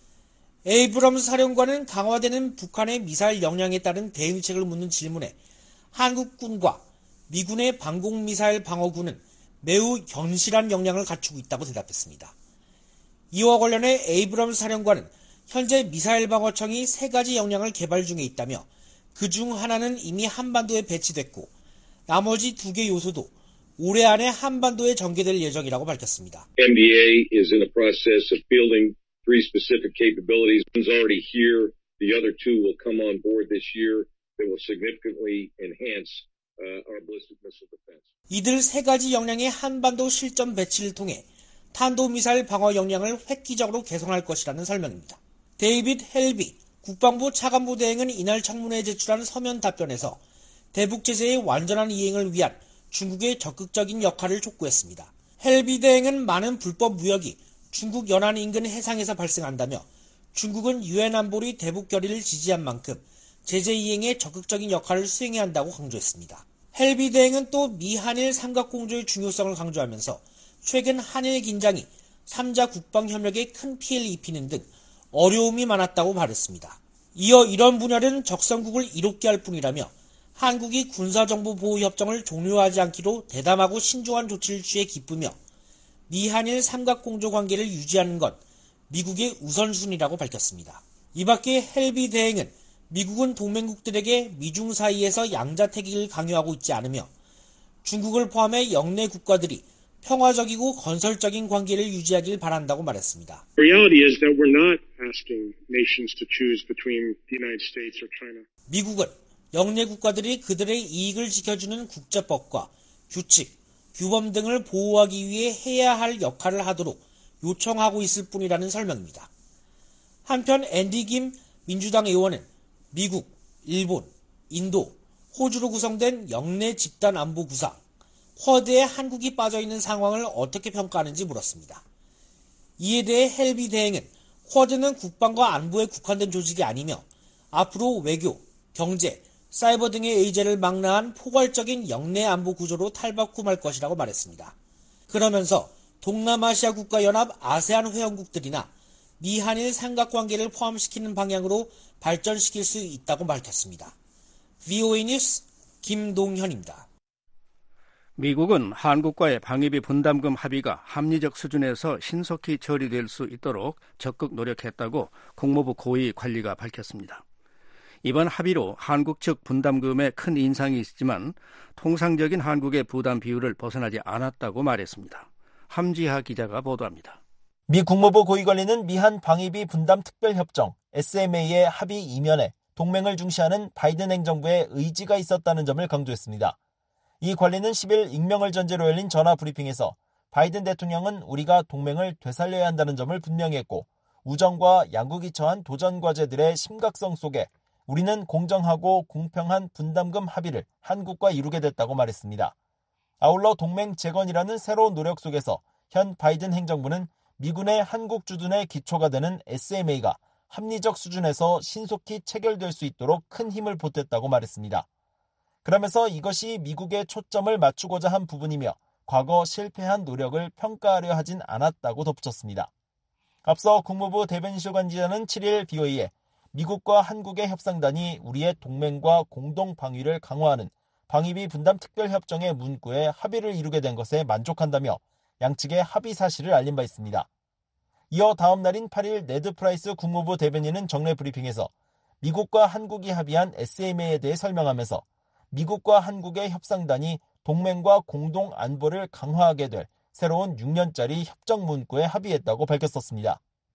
에이브럼스 사령관은 강화되는 북한의 미사일 역량에 따른 대응책을 묻는 질문에 한국군과 미군의 방공미사일 방어구는 매우 견실한 역량을 갖추고 있다고 대답했습니다. 이와 관련해 에이브럼스 사령관은 현재 미사일 방어청이 세 가지 역량을 개발 중에 있다며 그중 하나는 이미 한반도에 배치됐고 나머지 두 개 요소도 올해 안에 한반도에 전개될 예정이라고 밝혔습니다. M D A is in the process of fielding three specific capabilities. One's already here. The other two will come on board this year that will significantly enhance uh, our ballistic missile defense. 이들 세 가지 역량의 한반도 실전 배치를 통해 탄도미사일 방어 역량을 획기적으로 개선할 것이라는 설명입니다. 데이빗 헬비 국방부 차관보 대행은 이날 청문회에 제출한 서면 답변에서 대북 제재의 완전한 이행을 위한 중국의 적극적인 역할을 촉구했습니다. 헬비 대행은 많은 불법 무역이 중국 연안 인근 해상에서 발생한다며 중국은 유엔 안보리 대북 결의를 지지한 만큼 제재 이행에 적극적인 역할을 수행해야 한다고 강조했습니다. 헬비 대행은 또 미한일 삼각공조의 중요성을 강조하면서 최근 한일 긴장이 삼자 국방 협력에 큰 피해를 입히는 등 어려움이 많았다고 말했습니다. 이어 이런 분야는 적성국을 이롭게 할 뿐이라며 한국이 군사정보보호협정을 종료하지 않기로 대담하고 신중한 조치를 취해 기쁘며 미한일 삼각공조 관계를 유지하는 것 미국의 우선순위라고 밝혔습니다. 이 밖에 헬비 대행은 미국은 동맹국들에게 미중 사이에서 양자택일을 강요하고 있지 않으며 중국을 포함해 영내 국가들이 평화적이고 건설적인 관계를 유지하길 바란다고 말했습니다. Reality is that we're not asking nations to choose between the United States or China. 미국은 영내 국가들이 그들의 이익을 지켜주는 국제법과 규칙, 규범 등을 보호하기 위해 해야 할 역할을 하도록 요청하고 있을 뿐이라는 설명입니다. 한편 앤디 김 민주당 의원은 미국, 일본, 인도, 호주로 구성된 영내 집단 안보 구상, 쿼드에 한국이 빠져있는 상황을 어떻게 평가하는지 물었습니다. 이에 대해 헬비 대행은 쿼드는 국방과 안보에 국한된 조직이 아니며 앞으로 외교, 경제, 사이버 등의 의제를 망라한 포괄적인 영내 안보 구조로 탈바꿈할 것이라고 말했습니다. 그러면서 동남아시아 국가연합 아세안 회원국들이나 미한일 삼각관계를 포함시키는 방향으로 발전시킬 수 있다고 밝혔습니다. 브이오에이 뉴스 김동현입니다. 미국은 한국과의 방위비 분담금 합의가 합리적 수준에서 신속히 처리될 수 있도록 적극 노력했다고 국무부 고위 관리가 밝혔습니다. 이번 합의로 한국 측 분담금에 큰 인상이 있지만 통상적인 한국의 부담 비율을 벗어나지 않았다고 말했습니다. 함지하 기자가 보도합니다. 미 국무부 고위관리는 미한 방위비 분담 특별협정 에스엠에이의 합의 이면에 동맹을 중시하는 바이든 행정부의 의지가 있었다는 점을 강조했습니다. 이 관리는 십일 익명을 전제로 열린 전화 브리핑에서 바이든 대통령은 우리가 동맹을 되살려야 한다는 점을 분명히 했고 우정과 양국이 처한 도전 과제들의 심각성 속에 우리는 공정하고 공평한 분담금 합의를 한국과 이루게 됐다고 말했습니다. 아울러 동맹 재건이라는 새로운 노력 속에서 현 바이든 행정부는 미군의 한국 주둔의 기초가 되는 에스엠에이가 합리적 수준에서 신속히 체결될 수 있도록 큰 힘을 보탰다고 말했습니다. 그러면서 이것이 미국의 초점을 맞추고자 한 부분이며 과거 실패한 노력을 평가하려 하진 않았다고 덧붙였습니다. 앞서 국무부 대변인실 관계자는 칠일 브이오에이에 미국과 한국의 협상단이 우리의 동맹과 공동 방위를 강화하는 방위비 분담 특별협정의 문구에 합의를 이루게 된 것에 만족한다며 양측의 합의 사실을 알린 바 있습니다. 이어 다음 날인 팔일 네드 프라이스 국무부 대변인은 정례 브리핑에서 미국과 한국이 합의한 에스엠에이에 대해 설명하면서 미국과 한국의 협상단이 동맹과 공동 안보를 강화하게 될 새로운 육 년짜리 협정 문구에 합의했다고 밝혔었습니다.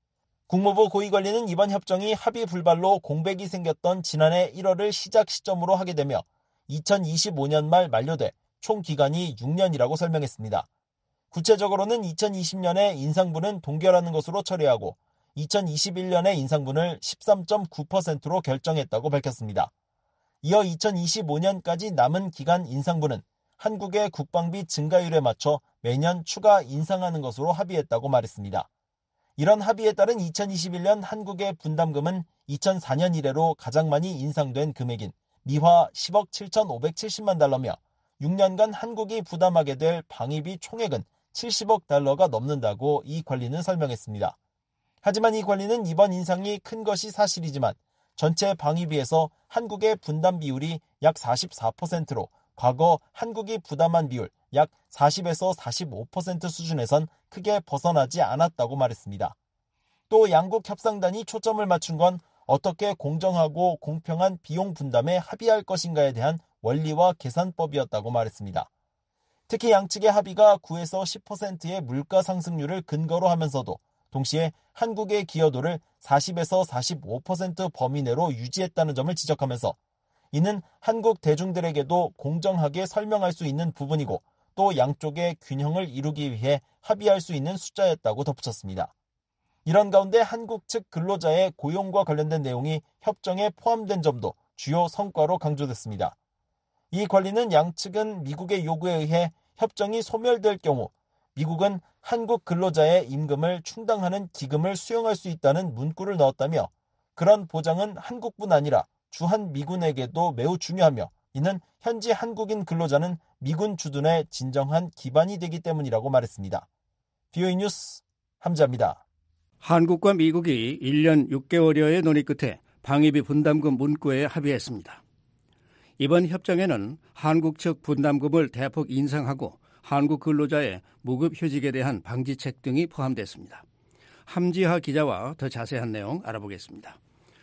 국무부 고위관리는 이번 협정이 합의 불발로 공백이 생겼던 지난해 일월을 시작 시점으로 하게 되며 이천이십오 년 말 만료돼 총 기간이 육 년이라고 설명했습니다. 구체적으로는 이천이십 년에 인상분은 동결하는 것으로 처리하고 이천이십일 년에 인상분을 십삼 점 구 퍼센트로 결정했다고 밝혔습니다. 이어 이천이십오 년까지 남은 기간 인상분은 한국의 국방비 증가율에 맞춰 매년 추가 인상하는 것으로 합의했다고 말했습니다. 이런 합의에 따른 이천이십일 년 한국의 분담금은 이천사 년 이래로 가장 많이 인상된 금액인 미화 십억 칠천오백칠십만 달러며 육 년간 한국이 부담하게 될 방위비 총액은 칠십억 달러가 넘는다고 이 관리는 설명했습니다. 하지만 이 관리는 이번 인상이 큰 것이 사실이지만 전체 방위비에서 한국의 분담 비율이 약 사십사 퍼센트로 과거 한국이 부담한 비율 약 사십에서 사십오 퍼센트 수준에선 크게 벗어나지 않았다고 말했습니다. 또 양국 협상단이 초점을 맞춘 건 어떻게 공정하고 공평한 비용 분담에 합의할 것인가에 대한 원리와 계산법이었다고 말했습니다. 특히 양측의 합의가 구에서 십 퍼센트의 물가 상승률을 근거로 하면서도 동시에 한국의 기여도를 사십에서 사십오 퍼센트 범위 내로 유지했다는 점을 지적하면서 이는 한국 대중들에게도 공정하게 설명할 수 있는 부분이고 또 양쪽의 균형을 이루기 위해 합의할 수 있는 숫자였다고 덧붙였습니다. 이런 가운데 한국 측 근로자의 고용과 관련된 내용이 협정에 포함된 점도 주요 성과로 강조됐습니다. 이 관리는 양측은 미국의 요구에 의해 협정이 소멸될 경우 미국은 한국 근로자의 임금을 충당하는 기금을 수용할 수 있다는 문구를 넣었다며 그런 보장은 한국뿐 아니라 주한 미군에게도 매우 중요하며 이는 현지 한국인 근로자는 미군 주둔의 진정한 기반이 되기 때문이라고 말했습니다. 비오이 뉴스 함자입니다. 한국과 미국이 일 년 육 개월여의 논의 끝에 방위비 분담금 문구에 합의했습니다. 이번 협정에는 한국 측 분담금을 대폭 인상하고 한국 근로자의 무급휴직에 대한 방지책 등이 포함됐습니다. 함지하 기자와 더 자세한 내용 알아보겠습니다.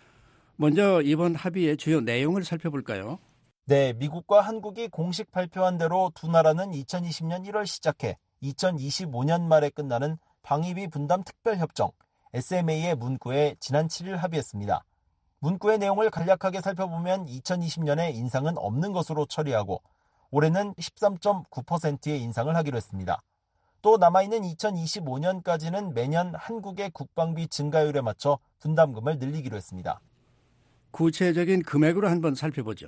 먼저 이번 합의의 주요 내용을 살펴볼까요? 네, 미국과 한국이 공식 발표한 대로 두 나라는 이천이십 년 일월 시작해 이천이십오 년 말에 끝나는 방위비 분담 특별협정 에스엠에이의 문구에 지난 칠 일 합의했습니다. 문구의 내용을 간략하게 살펴보면 이천이십 년에 인상은 없는 것으로 처리하고 올해는 십삼 점 구 퍼센트의 인상을 하기로 했습니다. 또 남아있는 이천이십오 년까지는 매년 한국의 국방비 증가율에 맞춰 분담금을 늘리기로 했습니다. 구체적인 금액으로 한번 살펴보죠.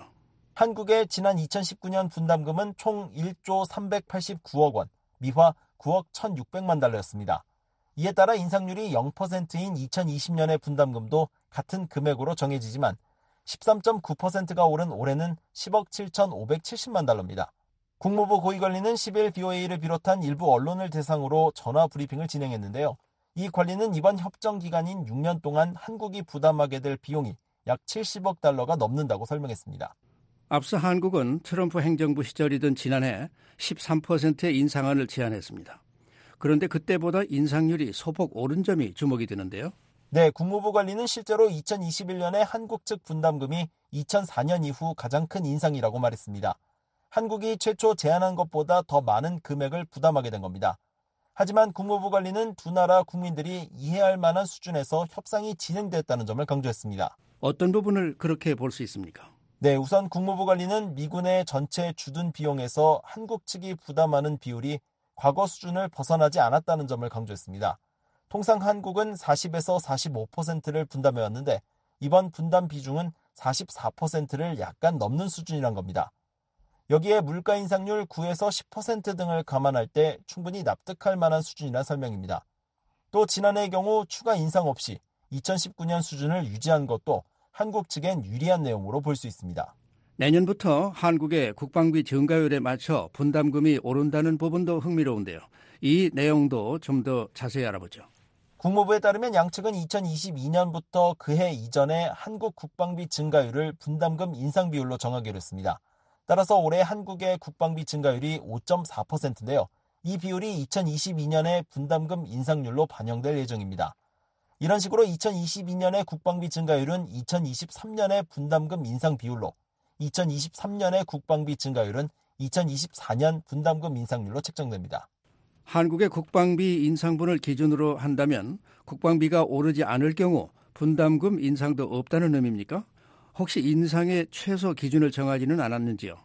한국의 지난 이천십구 년 분담금은 총 일조 삼백팔십구억 원, 미화 구억 천육백만 달러였습니다. 이에 따라 인상률이 영 퍼센트인 이천이십 년의 분담금도 같은 금액으로 정해지지만 십삼 점 구 퍼센트가 오른 올해는 십억 칠천오백칠십만 달러입니다. 국무부 고위관리는 십 일 비오에이를 비롯한 일부 언론을 대상으로 전화 브리핑을 진행했는데요. 이 관리는 이번 협정 기간인 육 년 동안 한국이 부담하게 될 비용이 약 칠십억 달러가 넘는다고 설명했습니다. 앞서 한국은 트럼프 행정부 시절이던 지난해 십삼 퍼센트의 인상안을 제안했습니다. 그런데 그때보다 인상률이 소폭 오른 점이 주목이 되는데요. 네, 국무부 관리는 실제로 이천이십일 년에 한국 측 분담금이 이천사 년 이후 가장 큰 인상이라고 말했습니다. 한국이 최초 제안한 것보다 더 많은 금액을 부담하게 된 겁니다. 하지만 국무부 관리는 두 나라 국민들이 이해할 만한 수준에서 협상이 진행됐다는 점을 강조했습니다. 어떤 부분을 그렇게 볼 수 있습니까? 네, 우선 국무부 관리는 미군의 전체 주둔 비용에서 한국 측이 부담하는 비율이 과거 수준을 벗어나지 않았다는 점을 강조했습니다. 통상 한국은 사십에서 사십오 퍼센트를 분담해왔는데 이번 분담 비중은 사십사 퍼센트를 약간 넘는 수준이란 겁니다. 여기에 물가 인상률 구에서 십 퍼센트 등을 감안할 때 충분히 납득할 만한 수준이란 설명입니다. 또 지난해의 경우 추가 인상 없이 이천십구 년 수준을 유지한 것도 한국 측엔 유리한 내용으로 볼 수 있습니다. 내년부터 한국의 국방비 증가율에 맞춰 분담금이 오른다는 부분도 흥미로운데요. 이 내용도 좀 더 자세히 알아보죠. 국무부에 따르면 양측은 이천이십이 년부터 그해 이전에 한국 국방비 증가율을 분담금 인상 비율로 정하기로 했습니다. 따라서 올해 한국의 국방비 증가율이 오 점 사 퍼센트인데요. 이 비율이 이천이십이 년의 분담금 인상률로 반영될 예정입니다. 이런 식으로 이천이십이 년의 국방비 증가율은 이천이십삼 년의 분담금 인상 비율로, 이천이십삼 년의 국방비 증가율은 이천이십사 년 분담금 인상률로 책정됩니다. 한국의 국방비 인상분을 기준으로 한다면 국방비가 오르지 않을 경우 분담금 인상도 없다는 의미입니까? 혹시 인상의 최소 기준을 정하지는 않았는지요?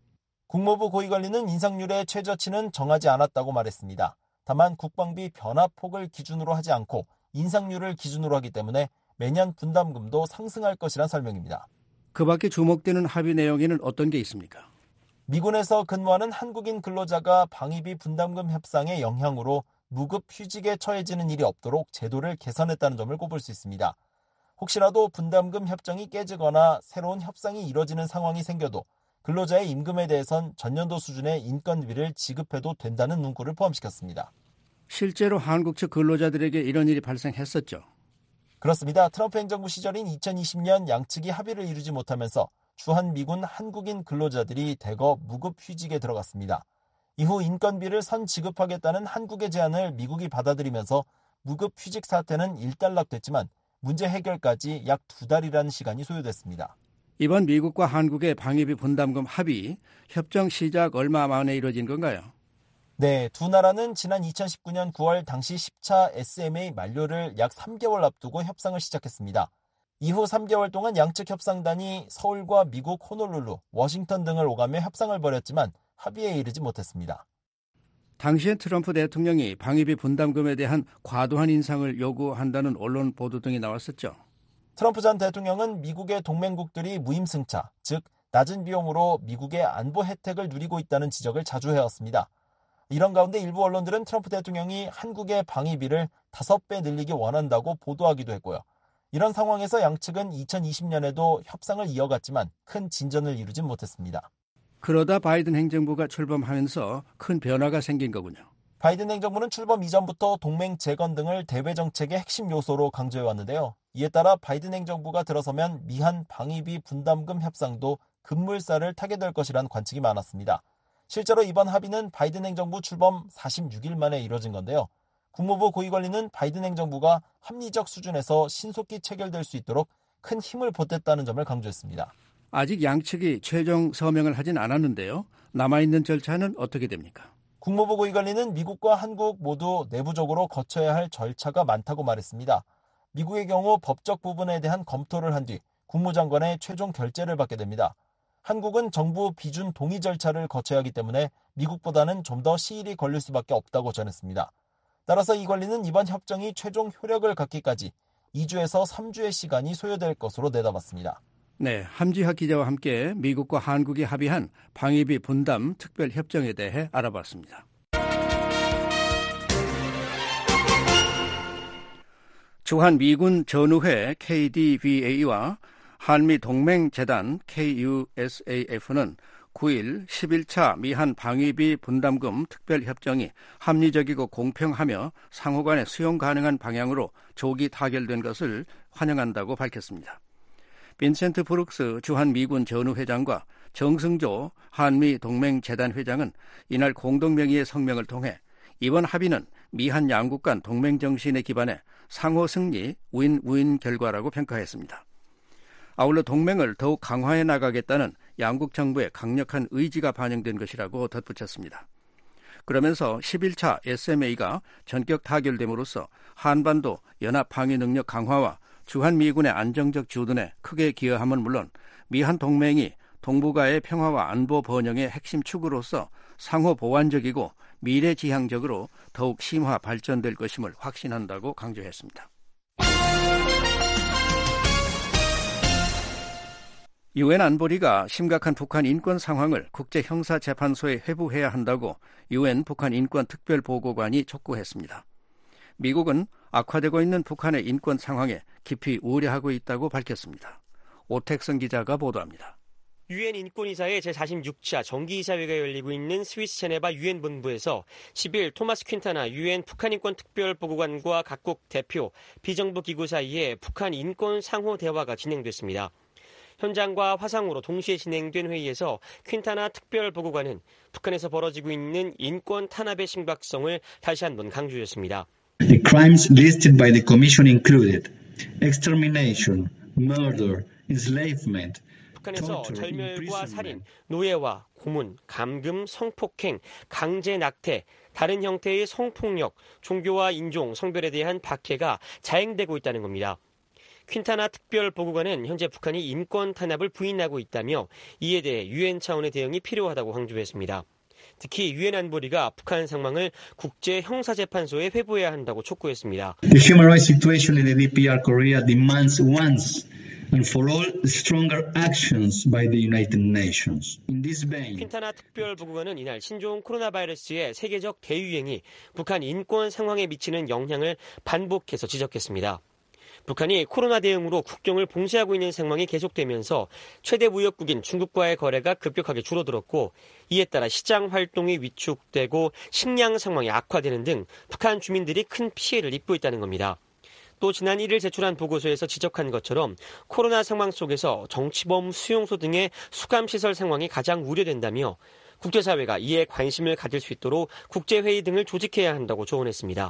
국무부 고위관리는 인상률의 최저치는 정하지 않았다고 말했습니다. 다만 국방비 변화폭을 기준으로 하지 않고 인상률을 기준으로 하기 때문에 매년 분담금도 상승할 것이란 설명입니다. 그 밖에 주목되는 합의 내용에는 어떤 게 있습니까? 미군에서 근무하는 한국인 근로자가 방위비 분담금 협상의 영향으로 무급 휴직에 처해지는 일이 없도록 제도를 개선했다는 점을 꼽을 수 있습니다. 혹시라도 분담금 협정이 깨지거나 새로운 협상이 이뤄지는 상황이 생겨도 근로자의 임금에 대해선 전년도 수준의 인건비를 지급해도 된다는 문구를 포함시켰습니다. 실제로 한국 측 근로자들에게 이런 일이 발생했었죠. 그렇습니다. 트럼프 행정부 시절인 이천이십 년 양측이 합의를 이루지 못하면서 주한 미군 한국인 근로자들이 대거 무급 휴직에 들어갔습니다. 이후 인건비를 선 지급하겠다는 한국의 제안을 미국이 받아들이면서 무급 휴직 사태는 일단락됐지만 문제 해결까지 약 두 달이라는 시간이 소요됐습니다. 이번 미국과 한국의 방위비 분담금 합의, 협정 시작 얼마 만에 이뤄진 건가요? 네, 두 나라는 지난 이천십구 년 구월 당시 십 차 에스엠에이 만료를 약 삼 개월 앞두고 협상을 시작했습니다. 이후 삼 개월 동안 양측 협상단이 서울과 미국 호놀룰루, 워싱턴 등을 오가며 협상을 벌였지만 합의에 이르지 못했습니다. 당시엔 트럼프 대통령이 방위비 분담금에 대한 과도한 인상을 요구한다는 언론 보도 등이 나왔었죠. 트럼프 전 대통령은 미국의 동맹국들이 무임승차, 즉 낮은 비용으로 미국의 안보 혜택을 누리고 있다는 지적을 자주 해왔습니다. 이런 가운데 일부 언론들은 트럼프 대통령이 한국의 방위비를 다섯 배 늘리기 원한다고 보도하기도 했고요. 이런 상황에서 양측은 이천이십 년에도 협상을 이어갔지만 큰 진전을 이루진 못했습니다. 그러다 바이든 행정부가 출범하면서 큰 변화가 생긴 거군요. 바이든 행정부는 출범 이전부터 동맹 재건 등을 대외 정책의 핵심 요소로 강조해왔는데요. 이에 따라 바이든 행정부가 들어서면 미한 방위비 분담금 협상도 급물살을 타게 될 것이란 관측이 많았습니다. 실제로 이번 합의는 바이든 행정부 출범 사십육 일 만에 이뤄진 건데요. 국무부 고위관리는 바이든 행정부가 합리적 수준에서 신속히 체결될 수 있도록 큰 힘을 보탰다는 점을 강조했습니다. 아직 양측이 최종 서명을 하진 않았는데요. 남아있는 절차는 어떻게 됩니까? 국무부 고위관리는 미국과 한국 모두 내부적으로 거쳐야 할 절차가 많다고 말했습니다. 미국의 경우 법적 부분에 대한 검토를 한 뒤 국무장관의 최종 결재를 받게 됩니다. 한국은 정부 비준 동의 절차를 거쳐야 하기 때문에 미국보다는 좀 더 시일이 걸릴 수밖에 없다고 전했습니다. 따라서 이 관리는 이번 협정이 최종 효력을 갖기까지 이 주에서 삼 주의 시간이 소요될 것으로 내다봤습니다. 네, 함지학 기자와 함께 미국과 한국이 합의한 방위비 분담 특별협정에 대해 알아봤습니다. 주한 미군 전우회 케이디비에이와 한미동맹재단 케이유에스에이에프는 구 일 십일 차 미한 방위비 분담금 특별협정이 합리적이고 공평하며 상호 간에 수용 가능한 방향으로 조기 타결된 것을 환영한다고 밝혔습니다. 빈센트 브룩스 주한 미군 전우회장과 정승조 한미동맹재단 회장은 이날 공동명의의 성명을 통해 이번 합의는 미한 양국 간 동맹 정신에 기반해 상호 승리, 윈윈 결과라고 평가했습니다. 아울러 동맹을 더욱 강화해 나가겠다는 양국 정부의 강력한 의지가 반영된 것이라고 덧붙였습니다. 그러면서 십일 차 에스엠에이가 전격 타결됨으로써 한반도 연합 방위 능력 강화와 주한미군의 안정적 주둔에 크게 기여함은 물론 미한 동맹이 동북아의 평화와 안보 번영의 핵심 축으로서 상호 보완적이고 미래지향적으로 더욱 심화 발전될 것임을 확신한다고 강조했습니다. 유엔 안보리가 심각한 북한 인권 상황을 국제형사재판소에 회부해야 한다고 유엔 북한 인권 특별보고관이 촉구했습니다. 미국은 악화되고 있는 북한의 인권 상황에 깊이 우려하고 있다고 밝혔습니다. 오택성 기자가 보도합니다. 유엔 인권이사의 제사십육 차 정기이사회가 열리고 있는 스위스 제네바 유엔 본부에서 십 일 토마스 퀸타나 유엔 북한 인권 특별보고관과 각국 대표, 비정부 기구 사이에 북한 인권 상호 대화가 진행됐습니다. 현장과 화상으로 동시에 진행된 회의에서 퀸타나 특별보고관은 북한에서 벌어지고 있는 인권 탄압의 심각성을 다시 한번 강조했습니다. The crimes listed by the Commission included extermination, murder, enslavement, 북한에서 절멸과 살인, 노예와 고문, 감금, 성폭행, 강제 낙태, 다른 형태의 성폭력, 종교와 인종, 성별에 대한 박해가 자행되고 있다는 겁니다. 퀸타나 특별보고관은 현재 북한이 인권 탄압을 부인하고 있다며 이에 대해 유엔 차원의 대응이 필요하다고 강조했습니다. 특히 유엔 안보리가 북한 상황을 국제형사재판소에 회부해야 한다고 촉구했습니다. The human rights situation in the 디피알 Korea demands once and for all stronger actions by the United Nations. In this vein, 퀸타나 특별보고관은 이날 신종 코로나 바이러스의 세계적 대유행이 북한 인권 상황에 미치는 영향을 반복해서 지적했습니다. 북한이 코로나 대응으로 국경을 봉쇄하고 있는 상황이 계속되면서 최대 무역국인 중국과의 거래가 급격하게 줄어들었고 이에 따라 시장 활동이 위축되고 식량 상황이 악화되는 등 북한 주민들이 큰 피해를 입고 있다는 겁니다. 또 지난 일 일 제출한 보고서에서 지적한 것처럼 코로나 상황 속에서 정치범 수용소 등의 수감시설 상황이 가장 우려된다며 국제사회가 이에 관심을 가질 수 있도록 국제회의 등을 조직해야 한다고 조언했습니다.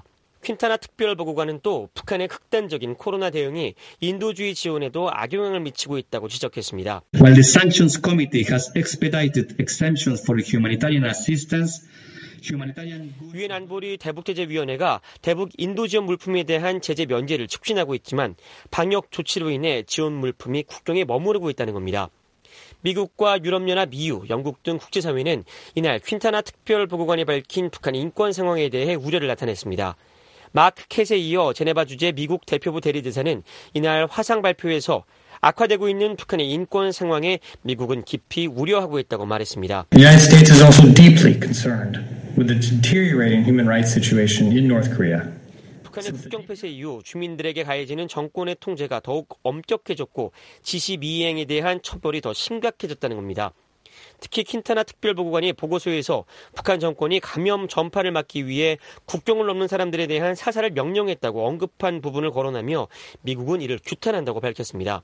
퀸타나 특별보고관은 또 북한의 극단적인 코로나 대응이 인도주의 지원에도 악영향을 미치고 있다고 지적했습니다. While the Sanctions Committee has expedited exemptions for humanitarian assistance, 유엔 안보리 대북제재위원회가 대북 인도 지원 물품에 대한 제재 면제를 촉진하고 있지만 방역 조치로 인해 지원 물품이 국경에 머무르고 있다는 겁니다. 미국과 유럽연합, 이유, 영국 등 국제사회는 이날 퀸타나 특별보고관이 밝힌 북한의 인권 상황에 대해 우려를 나타냈습니다. 마크 캣에 이어 제네바 주재 미국 대표부 대리대사는 이날 화상 발표에서 악화되고 있는 북한의 인권 상황에 미국은 깊이 우려하고 있다고 말했습니다. The United States is also deeply concerned with the deteriorating human rights situation in North Korea. 북한의 국경 폐쇄 이후 주민들에게 가해지는 정권의 통제가 더욱 엄격해졌고 지시 미행에 대한 처벌이 더 심각해졌다는 겁니다. 특히 퀸타나 특별보고관이 보고서에서 북한 정권이 감염 전파를 막기 위해 국경을 넘는 사람들에 대한 사살을 명령했다고 언급한 부분을 거론하며 미국은 이를 규탄한다고 밝혔습니다.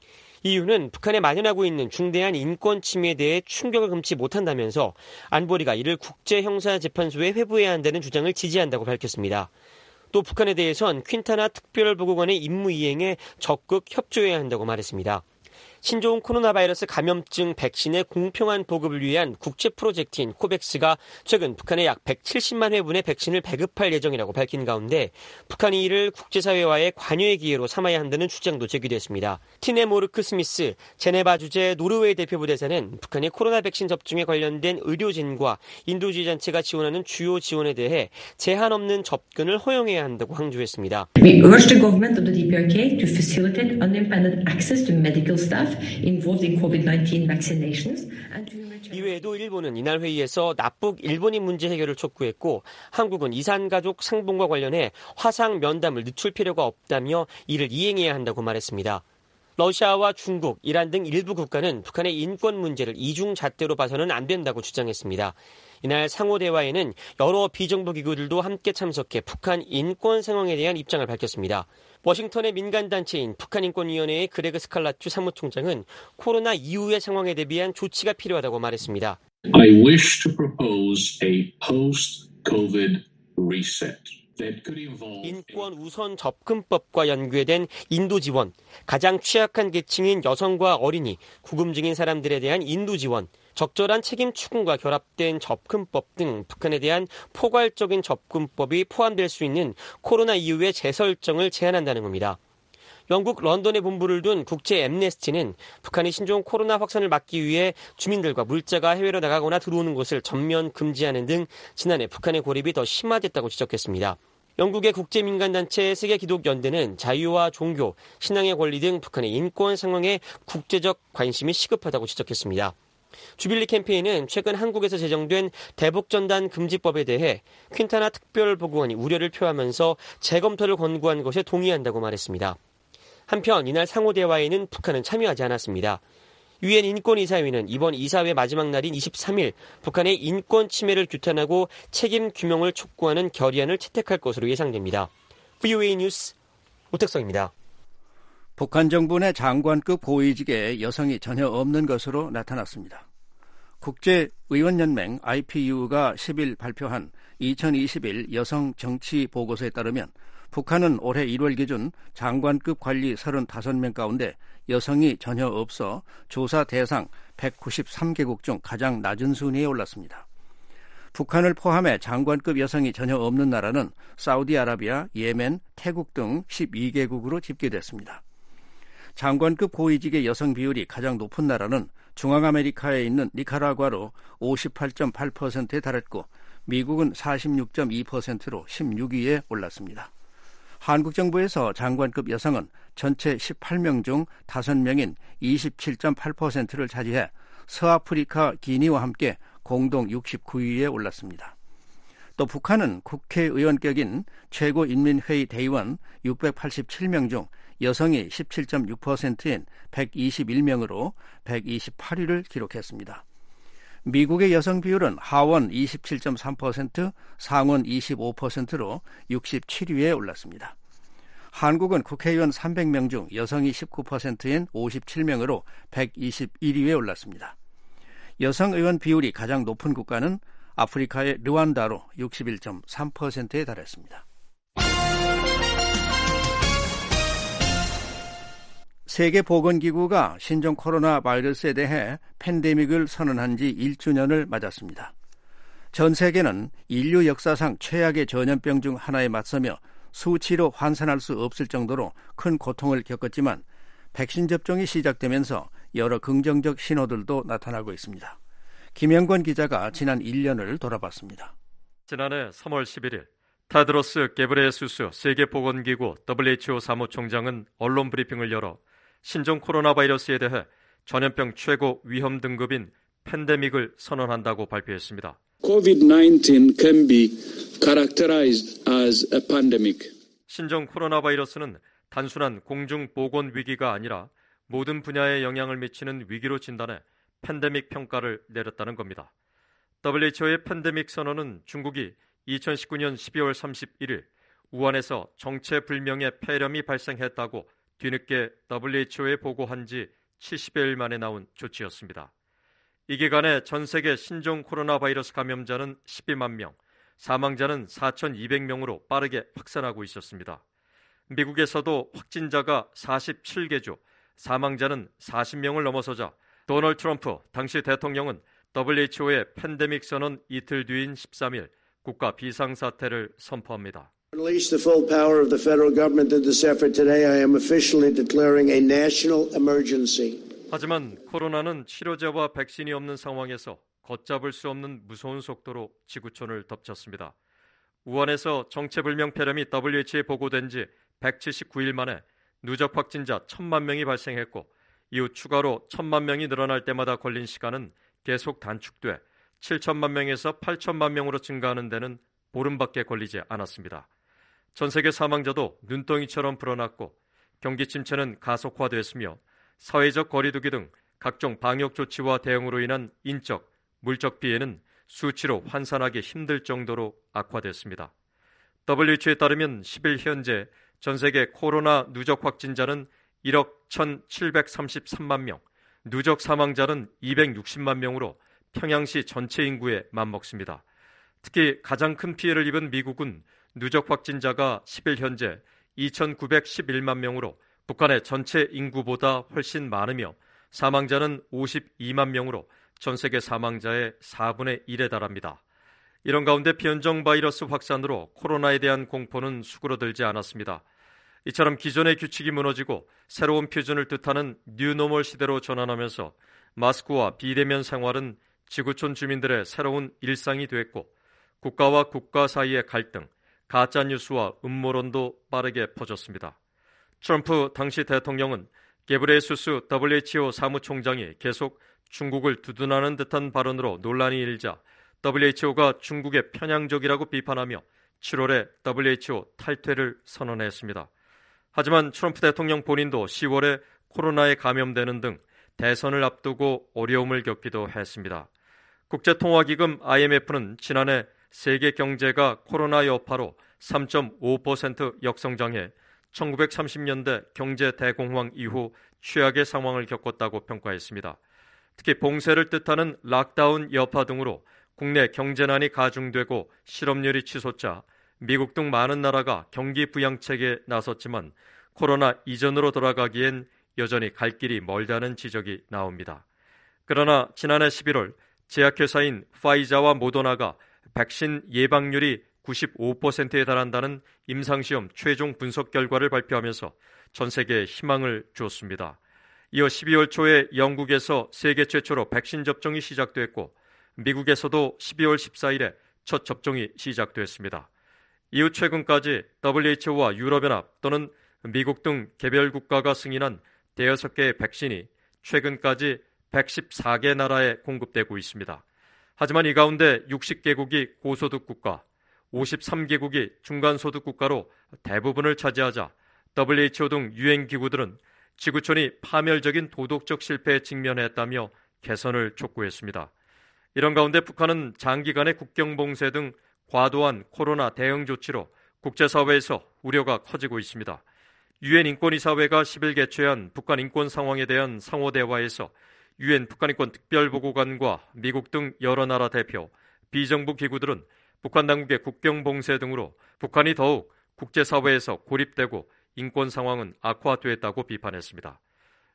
이유는 북한에 만연하고 있는 중대한 인권 침해에 대해 충격을 금치 못한다면서 안보리가 이를 국제형사재판소에 회부해야 한다는 주장을 지지한다고 밝혔습니다. 또 북한에 대해선 퀸타나 특별보고관의 임무 이행에 적극 협조해야 한다고 말했습니다. 신종 코로나 바이러스 감염증 백신의 공평한 보급을 위한 국제 프로젝트인 코백스가 최근 북한에 약 백칠십만 회분의 백신을 배급할 예정이라고 밝힌 가운데 북한이 이를 국제사회와의 관여의 기회로 삼아야 한다는 주장도 제기됐습니다. 티네 모르크 스미스 제네바 주재 노르웨이 대표부 대사는 북한이 코로나 백신 접종에 관련된 의료진과 인도주의 단체가 지원하는 주요 지원에 대해 제한 없는 접근을 허용해야 한다고 강조했습니다. We urge the government of the D P R K to facilitate unimpeded access to medical staff involved in 코비드 나인틴 vaccinations. 이외에도 일본은 이날 회의에서 납북 일본인 문제 해결을 촉구했고 한국은 이산가족 상봉과 관련해 화상 면담을 늦출 필요가 없다며 이를 이행해야 한다고 말했습니다. 러시아와 중국, 이란 등 일부 국가는 북한의 인권 문제를 이중잣대로 봐서는 안 된다고 주장했습니다. 이날 상호 대화에는 여러 비정부 기구들도 함께 참석해 북한 인권 상황에 대한 입장을 밝혔습니다. 워싱턴의 민간단체인 북한인권위원회의 그레그 스칼라투 사무총장은 코로나 이후의 상황에 대비한 조치가 필요하다고 말했습니다. I wish to propose a post-COVID reset. 인권 우선 접근법과 연계된 인도 지원, 가장 취약한 계층인 여성과 어린이, 구금 중인 사람들에 대한 인도 지원, 적절한 책임 추궁과 결합된 접근법 등 북한에 대한 포괄적인 접근법이 포함될 수 있는 코로나 이후의 재설정을 제안한다는 겁니다. 영국 런던에 본부를 둔 국제 엠네스티는 북한이 신종 코로나 확산을 막기 위해 주민들과 물자가 해외로 나가거나 들어오는 것을 전면 금지하는 등 지난해 북한의 고립이 더 심화됐다고 지적했습니다. 영국의 국제민간단체 세계기독연대는 자유와 종교, 신앙의 권리 등 북한의 인권 상황에 국제적 관심이 시급하다고 지적했습니다. 주빌리 캠페인은 최근 한국에서 제정된 대북전단 금지법에 대해 퀸타나 특별보고관이 우려를 표하면서 재검토를 권고한 것에 동의한다고 말했습니다. 한편 이날 상호대화에는 북한은 참여하지 않았습니다. 유엔 인권이사회는 이번 이사회 마지막 날인 이십삼일 북한의 인권 침해를 규탄하고 책임 규명을 촉구하는 결의안을 채택할 것으로 예상됩니다. 브이오에이 뉴스 오택성입니다. 북한 정부 내 장관급 고위직에 여성이 전혀 없는 것으로 나타났습니다. 국제의원연맹 아이피유가 십일 발표한 이천이십일 여성 정치 보고서에 따르면 북한은 올해 일월 기준 장관급 관리 서른다섯 명 가운데 여성이 전혀 없어 조사 대상 백구십삼 개국 중 가장 낮은 순위에 올랐습니다. 북한을 포함해 장관급 여성이 전혀 없는 나라는 사우디아라비아, 예멘, 태국 등 십이 개국으로 집계됐습니다. 장관급 고위직의 여성 비율이 가장 높은 나라는 중앙아메리카에 있는 니카라과로 오십팔 점 팔 퍼센트에 달했고 미국은 사십육 점 이 퍼센트로 십육 위에 올랐습니다. 한국 정부에서 장관급 여성은 전체 십팔 명 중 다섯 명인 이십칠 점 팔 퍼센트를 차지해 서아프리카 기니와 함께 공동 육십구 위에 올랐습니다. 또 북한은 국회의원격인 최고인민회의 대의원 육백팔십칠 명 중 여성이 십칠 점 육 퍼센트인 백이십일 명으로 백이십팔 위를 기록했습니다. 미국의 여성 비율은 하원 이십칠 점 삼 퍼센트, 상원 이십오 퍼센트로 육십칠 위에 올랐습니다. 한국은 국회의원 삼백 명 중 여성이 십구 퍼센트인 오십칠 명으로 백이십일 위에 올랐습니다. 여성 의원 비율이 가장 높은 국가는 아프리카의 르완다로 육십일 점 삼 퍼센트에 달했습니다. 세계보건기구가 신종 코로나 바이러스에 대해 팬데믹을 선언한 지 일 주년을 맞았습니다. 전 세계는 인류 역사상 최악의 전염병 중 하나에 맞서며 수치로 환산할 수 없을 정도로 큰 고통을 겪었지만 백신 접종이 시작되면서 여러 긍정적 신호들도 나타나고 있습니다. 김영권 기자가 지난 일 년을 돌아봤습니다. 지난해 삼월 십일일 타드로스 게브레예수스 세계보건기구 더블유에이치오 사무총장은 언론 브리핑을 열어 신종 코로나 바이러스에 대해 전염병 최고 위험 등급인 팬데믹을 선언한다고 발표했습니다. 코비드 나인틴 can be characterized as a pandemic. 신종 코로나 바이러스는 단순한 공중보건 위기가 아니라 모든 분야에 영향을 미치는 위기로 진단해 팬데믹 평가를 내렸다는 겁니다. 더블유에이치오의 팬데믹 선언은 중국이 이천십구년 십이월 삼십일일 우한에서 정체불명의 폐렴이 발생했다고 뒤늦게 더블유에이치오에 보고한 지 칠십여일 만에 나온 조치였습니다. 이 기간에 전 세계 신종 코로나 바이러스 감염자는 십이만 명, 사망자는 사천이백 명으로 빠르게 확산하고 있었습니다. 미국에서도 확진자가 사십칠 개 주, 사망자는 사십 명을 넘어서자 도널드 트럼프 당시 대통령은 더블유에이치오의 팬데믹 선언 이틀 뒤인 십삼일 국가 비상사태를 선포합니다. Unleash the full power of the federal government in this effort today. I am officially declaring a national emergency. 하지만 코로나는 치료제와 백신이 없는 상황에서 걷잡을 수 없는 무서운 속도로 지구촌을 덮쳤습니다. 우한에서 정체불명 폐렴이 더블유에이치오에 보고된 지 백칠십구일 만에 누적 확진자 천만 명이 발생했고 이후 추가로 천만 명이 늘어날 때마다 걸린 시간은 계속 단축돼 칠천만 명에서 팔천만 명으로 증가하는 데는 보름밖에 걸리지 않았습니다. 전 세계 사망자도 눈덩이처럼 불어났고 경기 침체는 가속화됐으며 사회적 거리두기 등 각종 방역 조치와 대응으로 인한 인적, 물적 피해는 수치로 환산하기 힘들 정도로 악화됐습니다. 더블유에이치오에 따르면 십일 현재 전 세계 코로나 누적 확진자는 일억 천칠백삼십삼만 명, 누적 사망자는 이백육십만 명으로 평양시 전체 인구에 맞먹습니다. 특히 가장 큰 피해를 입은 미국은 누적 확진자가 십일 현재 이천구백십일만 명으로 북한의 전체 인구보다 훨씬 많으며 사망자는 오십이만 명으로 전 세계 사망자의 사분의 일에 달합니다. 이런 가운데 변종 바이러스 확산으로 코로나에 대한 공포는 수그러들지 않았습니다. 이처럼 기존의 규칙이 무너지고 새로운 표준을 뜻하는 뉴노멀 시대로 전환하면서 마스크와 비대면 생활은 지구촌 주민들의 새로운 일상이 됐고 국가와 국가 사이의 갈등, 가짜뉴스와 음모론도 빠르게 퍼졌습니다. 트럼프 당시 대통령은 게브레예수스 더블유에이치오 사무총장이 계속 중국을 두둔하는 듯한 발언으로 논란이 일자 더블유에이치오가 중국의 편향적이라고 비판하며 칠월에 더블유에이치오 탈퇴를 선언했습니다. 하지만 트럼프 대통령 본인도 시월에 코로나에 감염되는 등 대선을 앞두고 어려움을 겪기도 했습니다. 국제통화기금 아이엠에프는 지난해 세계 경제가 코로나 여파로 삼 점 오 퍼센트 역성장해 천구백삼십 년대 경제 대공황 이후 최악의 상황을 겪었다고 평가했습니다. 특히 봉쇄를 뜻하는 락다운 여파 등으로 국내 경제난이 가중되고 실업률이 치솟자 미국 등 많은 나라가 경기 부양책에 나섰지만 코로나 이전으로 돌아가기엔 여전히 갈 길이 멀다는 지적이 나옵니다. 그러나 지난해 십일월 제약회사인 파이자와 모더나가 백신 예방률이 구십오 퍼센트에 달한다는 임상시험 최종 분석 결과를 발표하면서 전 세계에 희망을 주었습니다. 이어 십이월 초에 영국에서 세계 최초로 백신 접종이 시작됐고 미국에서도 십이월 십사일에 첫 접종이 시작됐습니다. 이후 최근까지 더블유에이치오와 유럽연합 또는 미국 등 개별 국가가 승인한 대여섯 개의 백신이 최근까지 백십사 개 나라에 공급되고 있습니다. 하지만 이 가운데 육십 개국이 고소득 국가, 오십삼 개국이 중간소득 국가로 대부분을 차지하자 더블유에이치오 등 유엔 기구들은 지구촌이 파멸적인 도덕적 실패에 직면했다며 개선을 촉구했습니다. 이런 가운데 북한은 장기간의 국경 봉쇄 등 과도한 코로나 대응 조치로 국제사회에서 우려가 커지고 있습니다. 유엔 인권이사회가 십일 개최한 북한 인권 상황에 대한 상호대화에서 유엔 북한인권 특별보고관과 미국 등 여러 나라 대표, 비정부 기구들은 북한 당국의 국경 봉쇄 등으로 북한이 더욱 국제사회에서 고립되고 인권 상황은 악화됐다고 비판했습니다.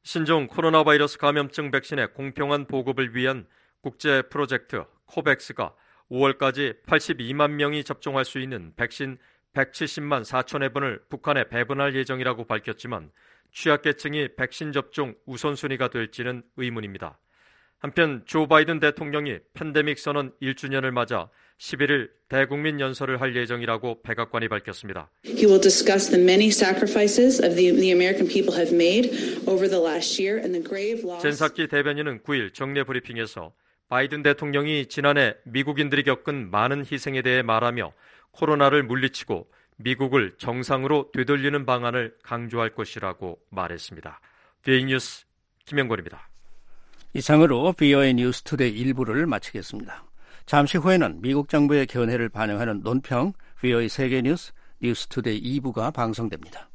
신종 코로나 바이러스 감염증 백신의 공평한 보급을 위한 국제 프로젝트 코백스가 오월까지 팔십이만 명이 접종할 수 있는 백신 백칠십만 사천 회분을 북한에 배분할 예정이라고 밝혔지만 취약계층이 백신 접종 우선순위가 될지는 의문입니다. 한편 조 바이든 대통령이 팬데믹 선언 일 주년을 맞아 십일일 대국민 연설을 할 예정이라고 백악관이 밝혔습니다. He will discuss the many sacrifices of the, the American people have made over the last year and the grave loss. 젠사키 대변인은 구일 정례 브리핑에서 바이든 대통령이 지난해 미국인들이 겪은 많은 희생에 대해 말하며 코로나를 물리치고 미국을 정상으로 되돌리는 방안을 강조할 것이라고 말했습니다. 비오에이 뉴스 김영권입니다. 이상으로 비오에이 뉴스 투데이 일부를 마치겠습니다. 잠시 후에는 미국 정부의 견해를 반영하는 논평 비오에이 세계뉴스 뉴스 투데이 이 부가 방송됩니다.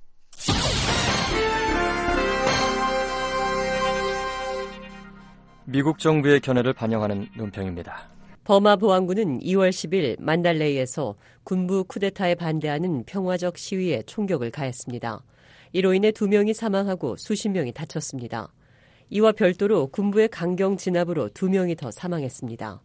미국 정부의 견해를 반영하는 논평입니다. 버마 보안군은 이월 십일 만달레이에서 군부 쿠데타에 반대하는 평화적 시위에 총격을 가했습니다. 이로 인해 두 명이 사망하고 수십 명이 다쳤습니다. 이와 별도로 군부의 강경 진압으로 두 명이 더 사망했습니다.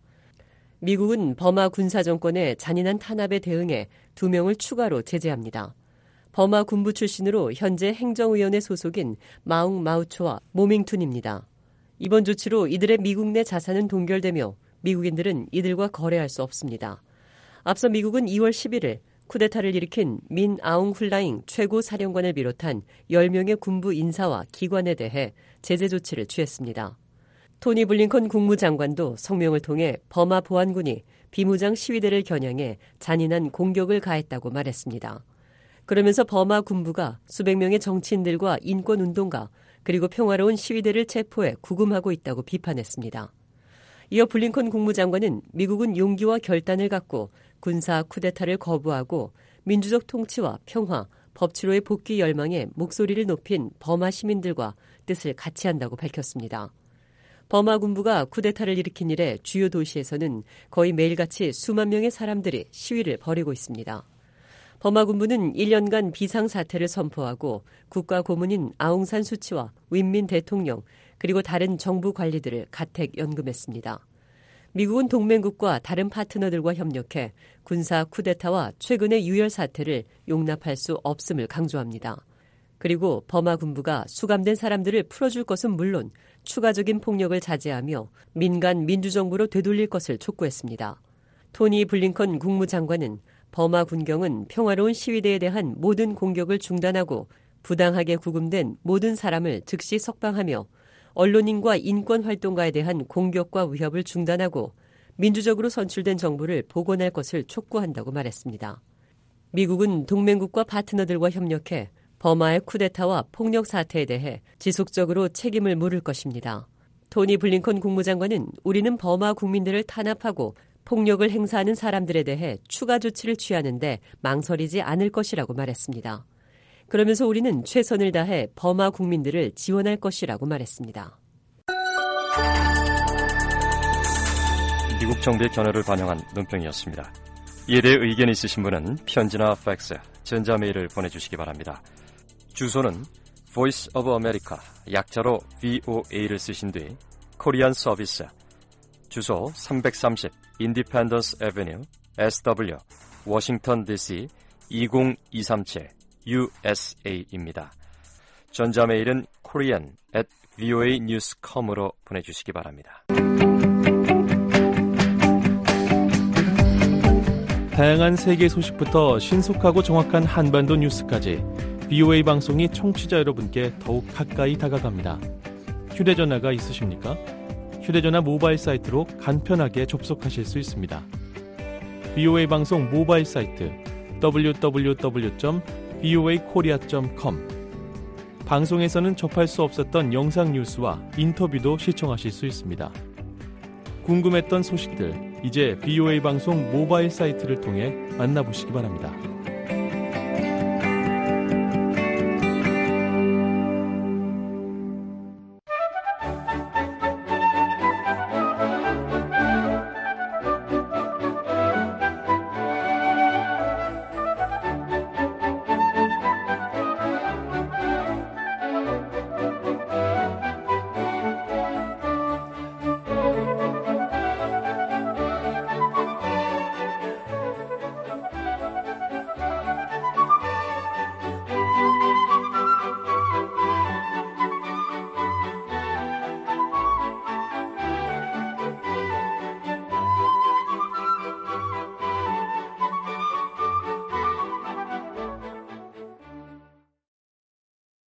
미국은 버마 군사정권의 잔인한 탄압에 대응해 두 명을 추가로 제재합니다. 버마 군부 출신으로 현재 행정위원회 소속인 마웅 마우초와 모밍툰입니다. 이번 조치로 이들의 미국 내 자산은 동결되며 미국인들은 이들과 거래할 수 없습니다. 앞서 미국은 이월 십일일 쿠데타를 일으킨 민 아웅 훌라잉 최고 사령관을 비롯한 열 명의 군부 인사와 기관에 대해 제재 조치를 취했습니다. 토니 블링컨 국무장관도 성명을 통해 버마 보안군이 비무장 시위대를 겨냥해 잔인한 공격을 가했다고 말했습니다. 그러면서 버마 군부가 수백 명의 정치인들과 인권운동가 그리고 평화로운 시위대를 체포해 구금하고 있다고 비판했습니다. 이어 블링컨 국무장관은 미국은 용기와 결단을 갖고 군사 쿠데타를 거부하고 민주적 통치와 평화, 법치로의 복귀 열망에 목소리를 높인 버마 시민들과 뜻을 같이 한다고 밝혔습니다. 버마 군부가 쿠데타를 일으킨 이래 주요 도시에서는 거의 매일같이 수만 명의 사람들이 시위를 벌이고 있습니다. 버마 군부는 일 년간 비상사태를 선포하고 국가 고문인 아웅산 수치와 윈민 대통령 그리고 다른 정부 관리들을 가택 연금했습니다. 미국은 동맹국과 다른 파트너들과 협력해 군사 쿠데타와 최근의 유혈 사태를 용납할 수 없음을 강조합니다. 그리고 버마 군부가 수감된 사람들을 풀어줄 것은 물론 추가적인 폭력을 자제하며 민간 민주정부로 되돌릴 것을 촉구했습니다. 토니 블링컨 국무장관은 버마 군경은 평화로운 시위대에 대한 모든 공격을 중단하고 부당하게 구금된 모든 사람을 즉시 석방하며 언론인과 인권활동가에 대한 공격과 위협을 중단하고 민주적으로 선출된 정부를 복원할 것을 촉구한다고 말했습니다. 미국은 동맹국과 파트너들과 협력해 버마의 쿠데타와 폭력 사태에 대해 지속적으로 책임을 물을 것입니다. 토니 블링컨 국무장관은 우리는 버마 국민들을 탄압하고 폭력을 행사하는 사람들에 대해 추가 조치를 취하는데 망설이지 않을 것이라고 말했습니다. 그러면서 우리는 최선을 다해 버마 국민들을 지원할 것이라고 말했습니다. 미국 정부의 견해를 반영한 논평이었습니다. 이에 대해 의견이 있으신 분은 편지나 팩스, 전자메일을 보내주시기 바랍니다. 주소는 Voice of America, 약자로 브이오에이를 쓰신 뒤 코리안 서비스, 주소 삼백삼십 Independence Avenue, 에스더블유, 워싱턴 디씨 이공이삼칠 유에스에이입니다. 전자메일은 korean at 브이오에이 뉴스 닷컴으로 보내주시기 바랍니다. 다양한 세계 소식부터 신속하고 정확한 한반도 뉴스까지 브이오에이 방송이 청취자 여러분께 더욱 가까이 다가갑니다. 휴대전화가 있으십니까? 휴대전화 모바일 사이트로 간편하게 접속하실 수 있습니다. 브이오에이 방송 모바일 사이트 더블유 더블유 더블유 점 브이오에이 코리아 점 컴. 방송에서는 접할 수 없었던 영상 뉴스와 인터뷰도 시청하실 수 있습니다. 궁금했던 소식들, 이제 브이오에이 방송 모바일 사이트를 통해 만나보시기 바랍니다.